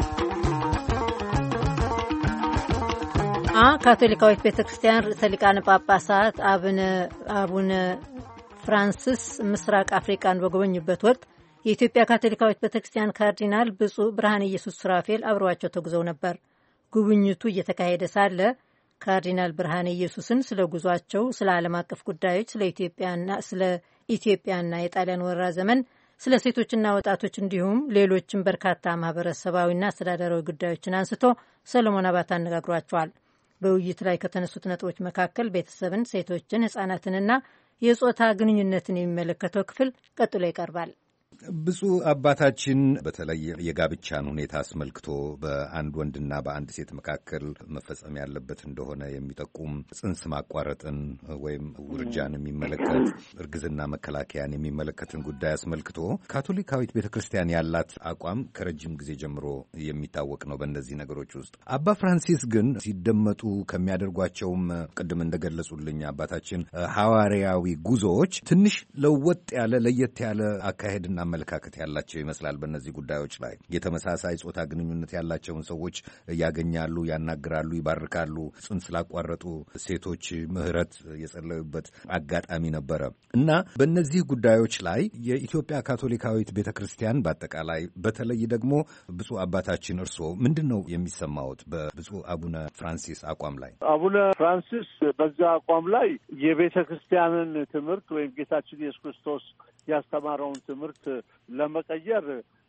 ካቶሊካዊት ቤተክርስቲያን ርዕሰ ሊቃነ ጳጳሳት አቡነ ፍራንሲስ ምስራቅ አፍሪካን በጎበኙበት ወቅት የኢትዮጵያ ካቶሊካዊት ቤተክርስቲያን ካርዲናል ብፁዕ ብርሃነ ኢየሱስ ሱራፌል አብረዋቸው ተጉዘው ነበር። ጉብኝቱ እየተካሄደ ሳለ ካርዲናል ብርሃነ ኢየሱስን ስለ ጉዟቸው፣ ስለ ዓለም አቀፍ ጉዳዮች፣ ስለ ኢትዮጵያና የጣሊያን ወረራ ዘመን፣ ስለ ሴቶችና ወጣቶች እንዲሁም ሌሎችም በርካታ ማህበረሰባዊና አስተዳደራዊ ጉዳዮችን አንስቶ ሰለሞን አባት አነጋግሯቸዋል። በውይይት ላይ ከተነሱት ነጥቦች መካከል ቤተሰብን፣ ሴቶችን፣ ህጻናትንና የጾታ ግንኙነትን የሚመለከተው ክፍል ቀጥሎ ይቀርባል። ብፁዕ አባታችን በተለይ የጋብቻን ሁኔታ አስመልክቶ በአንድ ወንድና በአንድ ሴት መካከል መፈጸም ያለበት እንደሆነ የሚጠቁም ጽንስ ማቋረጥን ወይም ውርጃን የሚመለከት እርግዝና መከላከያን የሚመለከትን ጉዳይ አስመልክቶ ካቶሊካዊት ቤተ ክርስቲያን ያላት አቋም ከረጅም ጊዜ ጀምሮ የሚታወቅ ነው በእነዚህ ነገሮች ውስጥ። አባ ፍራንሲስ ግን ሲደመጡ ከሚያደርጓቸውም ቅድም እንደገለጹልኝ አባታችን ሐዋርያዊ ጉዞዎች ትንሽ ለወጥ ያለ ለየት ያለ አካሄድና አመለካከት ያላቸው ይመስላል። በእነዚህ ጉዳዮች ላይ የተመሳሳይ ጾታ ግንኙነት ያላቸውን ሰዎች ያገኛሉ፣ ያናግራሉ፣ ይባርካሉ። ጽንስ ላቋረጡ ሴቶች ምህረት የጸለዩበት አጋጣሚ ነበረ እና በእነዚህ ጉዳዮች ላይ የኢትዮጵያ ካቶሊካዊት ቤተክርስቲያን በአጠቃላይ በተለይ ደግሞ ብፁዕ አባታችን እርስዎ ምንድን ነው የሚሰማዎት በብፁዕ አቡነ ፍራንሲስ አቋም ላይ? አቡነ ፍራንሲስ በዛ አቋም ላይ የቤተክርስቲያንን ትምህርት ወይም ጌታችን ኢየሱስ ክርስቶስ ያስተማረውን ትምህርት ለመቀየር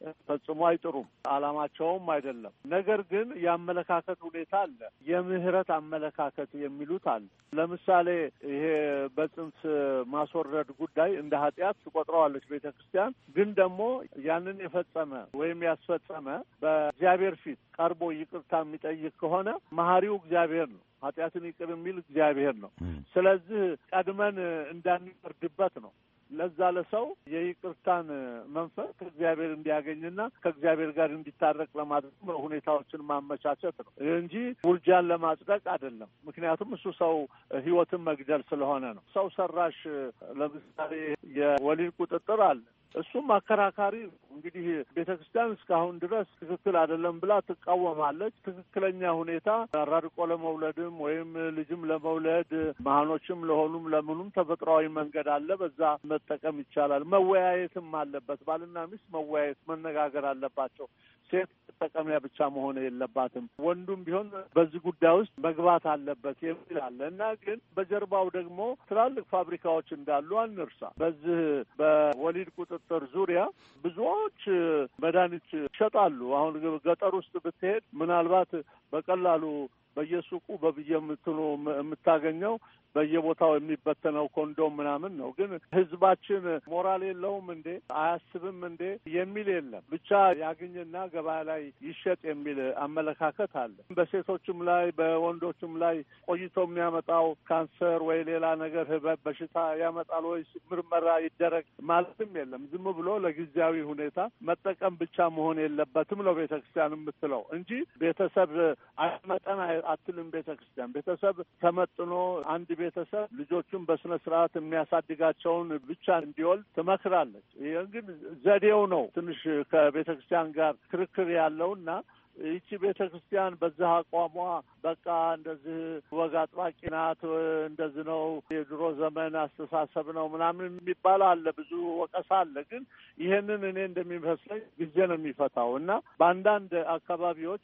ፈጽሞ አይጥሩም። ዓላማቸውም አይደለም። ነገር ግን የአመለካከት ሁኔታ አለ። የምህረት አመለካከት የሚሉት አለ። ለምሳሌ ይሄ በጽንስ ማስወረድ ጉዳይ እንደ ኃጢአት ትቆጥረዋለች ቤተ ክርስቲያን። ግን ደግሞ ያንን የፈጸመ ወይም ያስፈጸመ በእግዚአብሔር ፊት ቀርቦ ይቅርታ የሚጠይቅ ከሆነ መሐሪው እግዚአብሔር ነው። ኃጢአትን ይቅር የሚል እግዚአብሔር ነው። ስለዚህ ቀድመን እንዳንፈርድበት ነው። ለዛ ለሰው የይቅርታን መንፈስ ከእግዚአብሔር እንዲያገኝና ከእግዚአብሔር ጋር እንዲታረቅ ለማድረግ ሁኔታዎችን ማመቻቸት ነው እንጂ ውርጃን ለማጽደቅ አይደለም። ምክንያቱም እሱ ሰው ሕይወትን መግደል ስለሆነ ነው። ሰው ሰራሽ ለምሳሌ የወሊድ ቁጥጥር አለ። እሱም አከራካሪ ነው። እንግዲህ ቤተ ክርስቲያን እስካሁን ድረስ ትክክል አይደለም ብላ ትቃወማለች። ትክክለኛ ሁኔታ አራርቆ ለመውለድም ወይም ልጅም ለመውለድ መሃኖችም ለሆኑም ለምኑም ተፈጥሯዊ መንገድ አለ። በዛ መጠቀም ይቻላል። መወያየትም አለበት። ባልና ሚስት መወያየት፣ መነጋገር አለባቸው። ሴት መጠቀሚያ ብቻ መሆን የለባትም። ወንዱም ቢሆን በዚህ ጉዳይ ውስጥ መግባት አለበት የሚል አለ እና ግን በጀርባው ደግሞ ትላልቅ ፋብሪካዎች እንዳሉ አንርሳ። በዚህ በወሊድ ቁጥጥር ዙሪያ ብዙዎች መድኃኒት ይሸጣሉ። አሁን ገጠር ውስጥ ብትሄድ ምናልባት በቀላሉ በየሱቁ በየምትኑ የምታገኘው በየቦታው የሚበተነው ኮንዶም ምናምን ነው። ግን ህዝባችን ሞራል የለውም እንዴ? አያስብም እንዴ? የሚል የለም። ብቻ ያገኝና ገበያ ላይ ይሸጥ የሚል አመለካከት አለ። በሴቶችም ላይ በወንዶችም ላይ ቆይቶ የሚያመጣው ካንሰር ወይ ሌላ ነገር ህበብ በሽታ ያመጣል ወይ ምርመራ ይደረግ ማለትም የለም። ዝም ብሎ ለጊዜያዊ ሁኔታ መጠቀም ብቻ መሆን የለበትም ነው ቤተክርስቲያን የምትለው እንጂ ቤተሰብ አይመጠን አትልም ቤተክርስቲያን። ቤተሰብ ተመጥኖ አንድ ቤተሰብ ልጆቹን በስነ ስርዓት የሚያሳድጋቸውን ብቻ እንዲወልድ ትመክራለች። ይህ ግን ዘዴው ነው ትንሽ ከቤተ ክርስቲያን ጋር ክርክር ያለውና ይቺ ቤተ ክርስቲያን በዛ አቋሟ በቃ እንደዚህ ወግ አጥባቂ ናት፣ እንደዚህ ነው፣ የድሮ ዘመን አስተሳሰብ ነው ምናምን የሚባል አለ፣ ብዙ ወቀሳ አለ። ግን ይሄንን እኔ እንደሚመስለኝ ጊዜ ነው የሚፈታው እና በአንዳንድ አካባቢዎች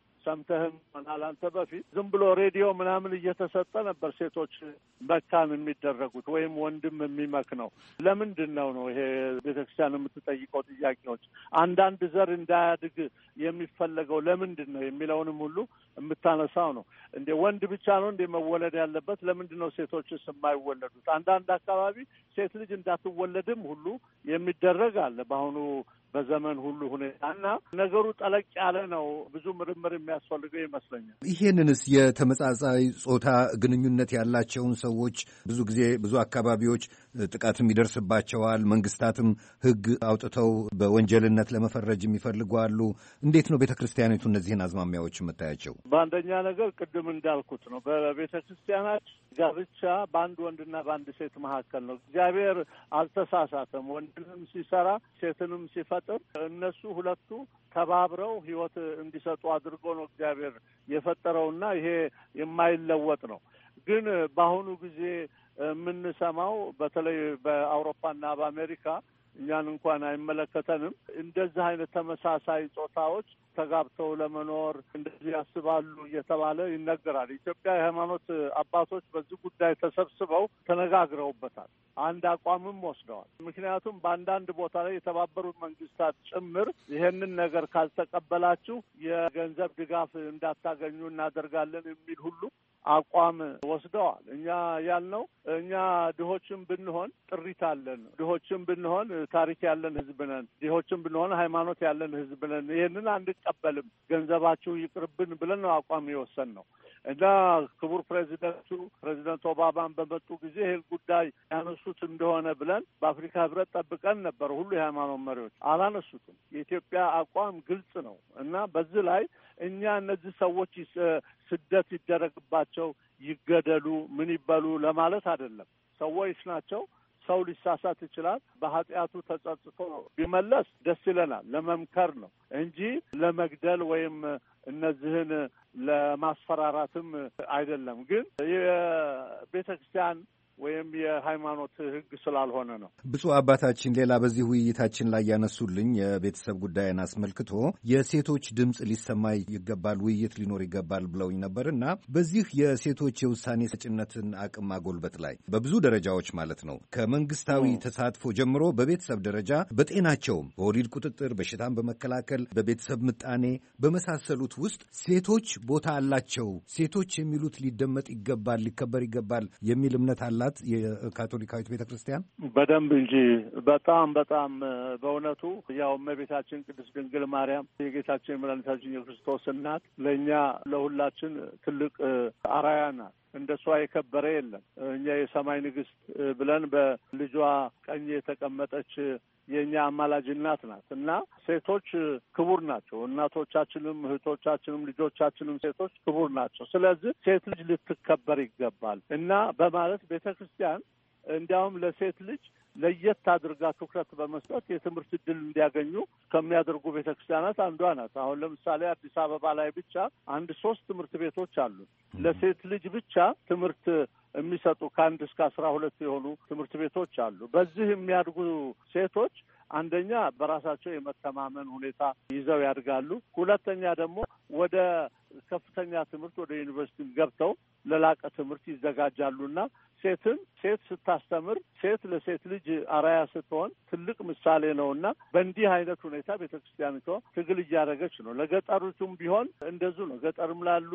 ሰምተህም ሆናል አንተ በፊት ዝም ብሎ ሬዲዮ ምናምን እየተሰጠ ነበር ሴቶች መካን የሚደረጉት ወይም ወንድም የሚመክነው። ለምንድን ነው ይሄ ቤተክርስቲያን የምትጠይቀው ጥያቄዎች? አንዳንድ ዘር እንዳያድግ የሚፈለገው ለምንድን ነው የሚለውንም ሁሉ የምታነሳው ነው። እንደ ወንድ ብቻ ነው እንደ መወለድ ያለበት? ለምንድን ነው ሴቶችስ የማይወለዱት? አንዳንድ አካባቢ ሴት ልጅ እንዳትወለድም ሁሉ የሚደረግ አለ በአሁኑ በዘመን ሁሉ ሁኔታ እና ነገሩ ጠለቅ ያለ ነው። ብዙ ምርምር የሚያስፈልገው ይመስለኛል። ይሄንንስ የተመሳሳይ ጾታ ግንኙነት ያላቸውን ሰዎች ብዙ ጊዜ ብዙ አካባቢዎች ጥቃትም ይደርስባቸዋል። መንግስታትም ሕግ አውጥተው በወንጀልነት ለመፈረጅ የሚፈልጉ አሉ። እንዴት ነው ቤተ ክርስቲያኒቱ እነዚህን አዝማሚያዎች የምታያቸው? በአንደኛ ነገር ቅድም እንዳልኩት ነው። በቤተ ክርስቲያናችን ጋብቻ በአንድ ወንድና በአንድ ሴት መካከል ነው። እግዚአብሔር አልተሳሳተም። ወንድንም ሲሰራ ሴትንም ሲፈጥር እነሱ ሁለቱ ተባብረው ህይወት እንዲሰጡ አድርጎ ነው እግዚአብሔር የፈጠረውና ይሄ የማይለወጥ ነው። ግን በአሁኑ ጊዜ የምንሰማው በተለይ በአውሮፓና በአሜሪካ እኛን እንኳን አይመለከተንም። እንደዚህ አይነት ተመሳሳይ ጾታዎች ተጋብተው ለመኖር እንደዚህ ያስባሉ እየተባለ ይነገራል። ኢትዮጵያ የሃይማኖት አባቶች በዚህ ጉዳይ ተሰብስበው ተነጋግረውበታል። አንድ አቋምም ወስደዋል። ምክንያቱም በአንዳንድ ቦታ ላይ የተባበሩት መንግስታት ጭምር ይሄንን ነገር ካልተቀበላችሁ የገንዘብ ድጋፍ እንዳታገኙ እናደርጋለን የሚል ሁሉ አቋም ወስደዋል። እኛ ያልነው እኛ ድሆችም ብንሆን ጥሪት አለን፣ ድሆችም ብንሆን ታሪክ ያለን ህዝብ ነን፣ ድሆችም ብንሆን ሃይማኖት ያለን ህዝብ ነን። ይሄንን አንቀበልም፣ ገንዘባችሁ ይቅርብን ብለን ነው አቋም የወሰን ነው እና ክቡር ፕሬዚደንት ኦባማን በመጡ ጊዜ ይህን ጉዳይ ያነሱት እንደሆነ ብለን በአፍሪካ ህብረት ጠብቀን ነበር። ሁሉ የሃይማኖት መሪዎች አላነሱትም። የኢትዮጵያ አቋም ግልጽ ነው እና በዚህ ላይ እኛ እነዚህ ሰዎች ስደት ይደረግባቸው፣ ይገደሉ፣ ምን ይበሉ ለማለት አይደለም። ሰዎች ናቸው። ሰው ሊሳሳት ይችላል። በኃጢአቱ ተጸጽቶ ቢመለስ ደስ ይለናል። ለመምከር ነው እንጂ ለመግደል ወይም እነዚህን ለማስፈራራትም አይደለም። ግን የቤተ ክርስቲያን ወይም የሃይማኖት ህግ ስላልሆነ ነው። ብፁዕ አባታችን ሌላ በዚህ ውይይታችን ላይ ያነሱልኝ የቤተሰብ ጉዳይን አስመልክቶ የሴቶች ድምፅ ሊሰማ ይገባል፣ ውይይት ሊኖር ይገባል ብለውኝ ነበር እና በዚህ የሴቶች የውሳኔ ሰጭነትን አቅም ማጎልበት ላይ በብዙ ደረጃዎች ማለት ነው ከመንግስታዊ ተሳትፎ ጀምሮ በቤተሰብ ደረጃ በጤናቸውም፣ በወሊድ ቁጥጥር፣ በሽታን በመከላከል፣ በቤተሰብ ምጣኔ በመሳሰሉት ውስጥ ሴቶች ቦታ አላቸው፣ ሴቶች የሚሉት ሊደመጥ ይገባል፣ ሊከበር ይገባል የሚል እምነት አላት የካቶሊካዊት ቤተ ክርስቲያን በደንብ እንጂ በጣም በእውነቱ ያው እመቤታችን ቅድስት ድንግል ማርያም የጌታችን የመድኃኒታችን የክርስቶስ እናት ለእኛ ለሁላችን ትልቅ አርአያ ናት። እንደሷ የከበረ የለም። እኛ የሰማይ ንግስት ብለን በልጇ ቀኝ የተቀመጠች የእኛ አማላጅ እናት ናት እና ሴቶች ክቡር ናቸው። እናቶቻችንም፣ እህቶቻችንም፣ ልጆቻችንም ሴቶች ክቡር ናቸው። ስለዚህ ሴት ልጅ ልትከበር ይገባል እና በማለት ቤተ ክርስቲያን እንዲያውም ለሴት ልጅ ለየት አድርጋ ትኩረት በመስጠት የትምህርት ዕድል እንዲያገኙ ከሚያደርጉ ቤተ ክርስቲያናት አንዷ ናት። አሁን ለምሳሌ አዲስ አበባ ላይ ብቻ 3 ትምህርት ቤቶች አሉ ለሴት ልጅ ብቻ ትምህርት የሚሰጡ ከ1 እስከ 12 የሆኑ ትምህርት ቤቶች አሉ። በዚህ የሚያድጉ ሴቶች አንደኛ በራሳቸው የመተማመን ሁኔታ ይዘው ያድጋሉ። ሁለተኛ ደግሞ ወደ ከፍተኛ ትምህርት ወደ ዩኒቨርሲቲ ገብተው ለላቀ ትምህርት ይዘጋጃሉና ሴት ስታስተምር ሴት ለሴት ልጅ አርአያ ስትሆን ትልቅ ምሳሌ ነውና በእንዲህ አይነት ሁኔታ ቤተክርስቲያኒቷ ትግል እያደረገች ነው። ለገጠሮቹም ቢሆን እንደዚሁ ነው። ገጠርም ላሉ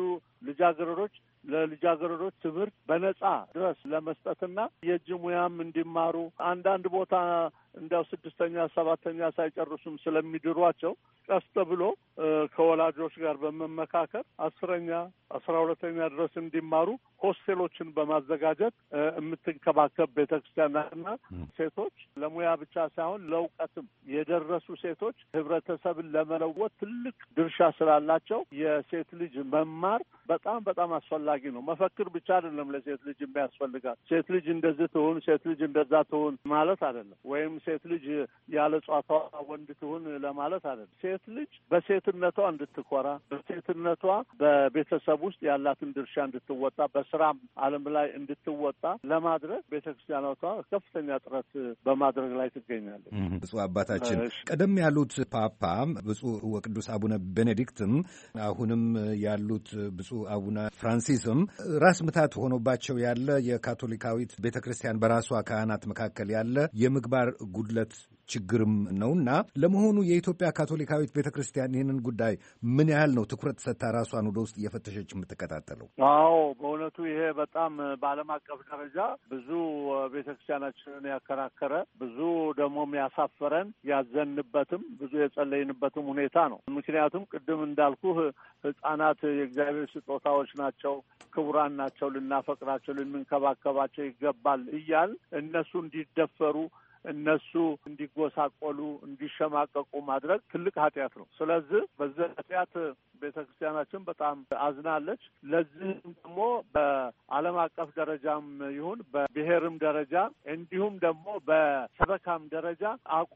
ለልጃገረዶች ትምህርት በነጻ ድረስ ለመስጠትና የእጅ ሙያም እንዲማሩ አንዳንድ ቦታ እንዳው 6ኛ 7ኛ ሳይጨርሱም ስለሚድሯቸው ቀስ ብሎ ከወላጆች ጋር በመመካከር 10ኛ 12ኛ ድረስ እንዲማሩ ሆስቴሎችን በማዘጋጀት የምትንከባከብ ቤተክርስቲያንና ሴቶች ለሙያ ብቻ ሳይሆን ለእውቀትም የደረሱ ሴቶች ህብረተሰብን ለመለወጥ ትልቅ ድርሻ ስላላቸው የሴት ልጅ መማር በጣም አስፈላጊ ነው። መፈክር ብቻ አይደለም ለሴት ልጅ የሚያስፈልጋት። ሴት ልጅ እንደዚህ ትሁን፣ ሴት ልጅ እንደዛ ትሁን ማለት አይደለም። ወይም ሴት ልጅ ያለ ጿቷ ወንድ ትሁን ለማለት አይደለም። ሴት ልጅ በሴትነቷ እንድትኮራ፣ በሴትነቷ በቤተሰብ ውስጥ ያላትን ድርሻ እንድትወጣ፣ በስራም ዓለም ላይ እንድትወጣ ለማድረግ ቤተክርስቲያኗቷ ከፍተኛ ጥረት በማድረግ ላይ ትገኛለች። ብፁዕ አባታችን ቀደም ያሉት ፓፓ ብፁዕ ወቅዱስ አቡነ ቤኔዲክትም አሁንም ያሉት ብፁዕ አቡነ ፍራንሲስም ራስ ምታት ሆኖባቸው ያለ የካቶሊካዊት ቤተክርስቲያን በራሷ ካህናት መካከል ያለ የምግባር ጉድለት ችግርም ነውና ለመሆኑ የኢትዮጵያ ካቶሊካዊት ቤተክርስቲያን ይህንን ጉዳይ ምን ያህል ነው ትኩረት ሰጥታ ራሷን ወደ ውስጥ እየፈተሸች የምትከታተለው? አዎ በእውነቱ ይሄ በጣም በዓለም አቀፍ ደረጃ ብዙ ቤተክርስቲያናችንን ያከራከረ ብዙ ደግሞም ያሳፈረን ያዘንበትም ብዙ የጸለይንበትም ሁኔታ ነው። ምክንያቱም ቅድም እንዳልኩህ ሕፃናት የእግዚአብሔር ስጦታዎች ናቸው፣ ክቡራን ናቸው፣ ልናፈቅራቸው ልንንከባከባቸው ይገባል እያል እነሱ እንዲደፈሩ እነሱ እንዲጎሳቆሉ እንዲሸማቀቁ ማድረግ ትልቅ ኃጢአት ነው። ስለዚህ በዚህ ኃጢአት ቤተክርስቲያናችን በጣም አዝናለች። ለዚህም ደግሞ በዓለም አቀፍ ደረጃም ይሁን በብሔርም ደረጃ እንዲሁም ደግሞ በሰበካም ደረጃ አቋም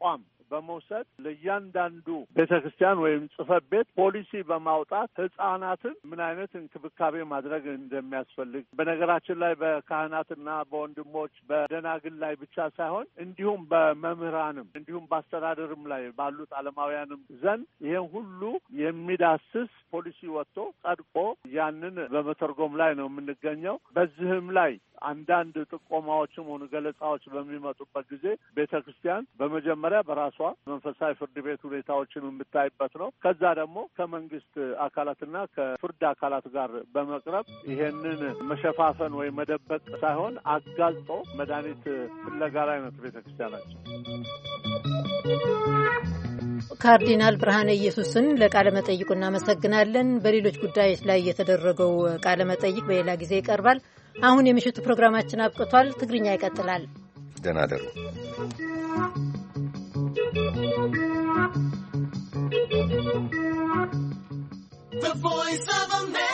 በመውሰድ ለእያንዳንዱ ቤተክርስቲያን ወይም ጽሕፈት ቤት ፖሊሲ በማውጣት ሕፃናትን ምን አይነት እንክብካቤ ማድረግ እንደሚያስፈልግ በነገራችን ላይ በካህናትና በወንድሞች በደናግል ላይ ብቻ ሳይሆን እንዲሁም በመምህራንም እንዲሁም በአስተዳደርም ላይ ባሉት ዓለማውያንም ዘንድ ይሄን ሁሉ የሚዳስስ ፖሊሲ ወጥቶ ጸድቆ ያንን በመተርጎም ላይ ነው የምንገኘው። በዚህም ላይ አንዳንድ ጥቆማዎችም ሆኑ ገለጻዎች በሚመጡበት ጊዜ ቤተክርስቲያን በመጀመሪያ በራሷ መንፈሳዊ ፍርድ ቤት ሁኔታዎችን የምታይበት ነው። ከዛ ደግሞ ከመንግስት አካላትና ከፍርድ አካላት ጋር በመቅረብ ይሄንን መሸፋፈን ወይ መደበቅ ሳይሆን አጋልጦ መድኃኒት ፍለጋ ላይ ነው ቤተክርስቲያናችን። ካርዲናል ብርሃነ ኢየሱስን ለቃለ መጠይቁ እናመሰግናለን። በሌሎች ጉዳዮች ላይ የተደረገው ቃለ መጠይቅ በሌላ ጊዜ ይቀርባል። አሁን የምሽቱ ፕሮግራማችን አብቅቷል። ትግርኛ ይቀጥላል። ደህና ደሩ። The Voice of America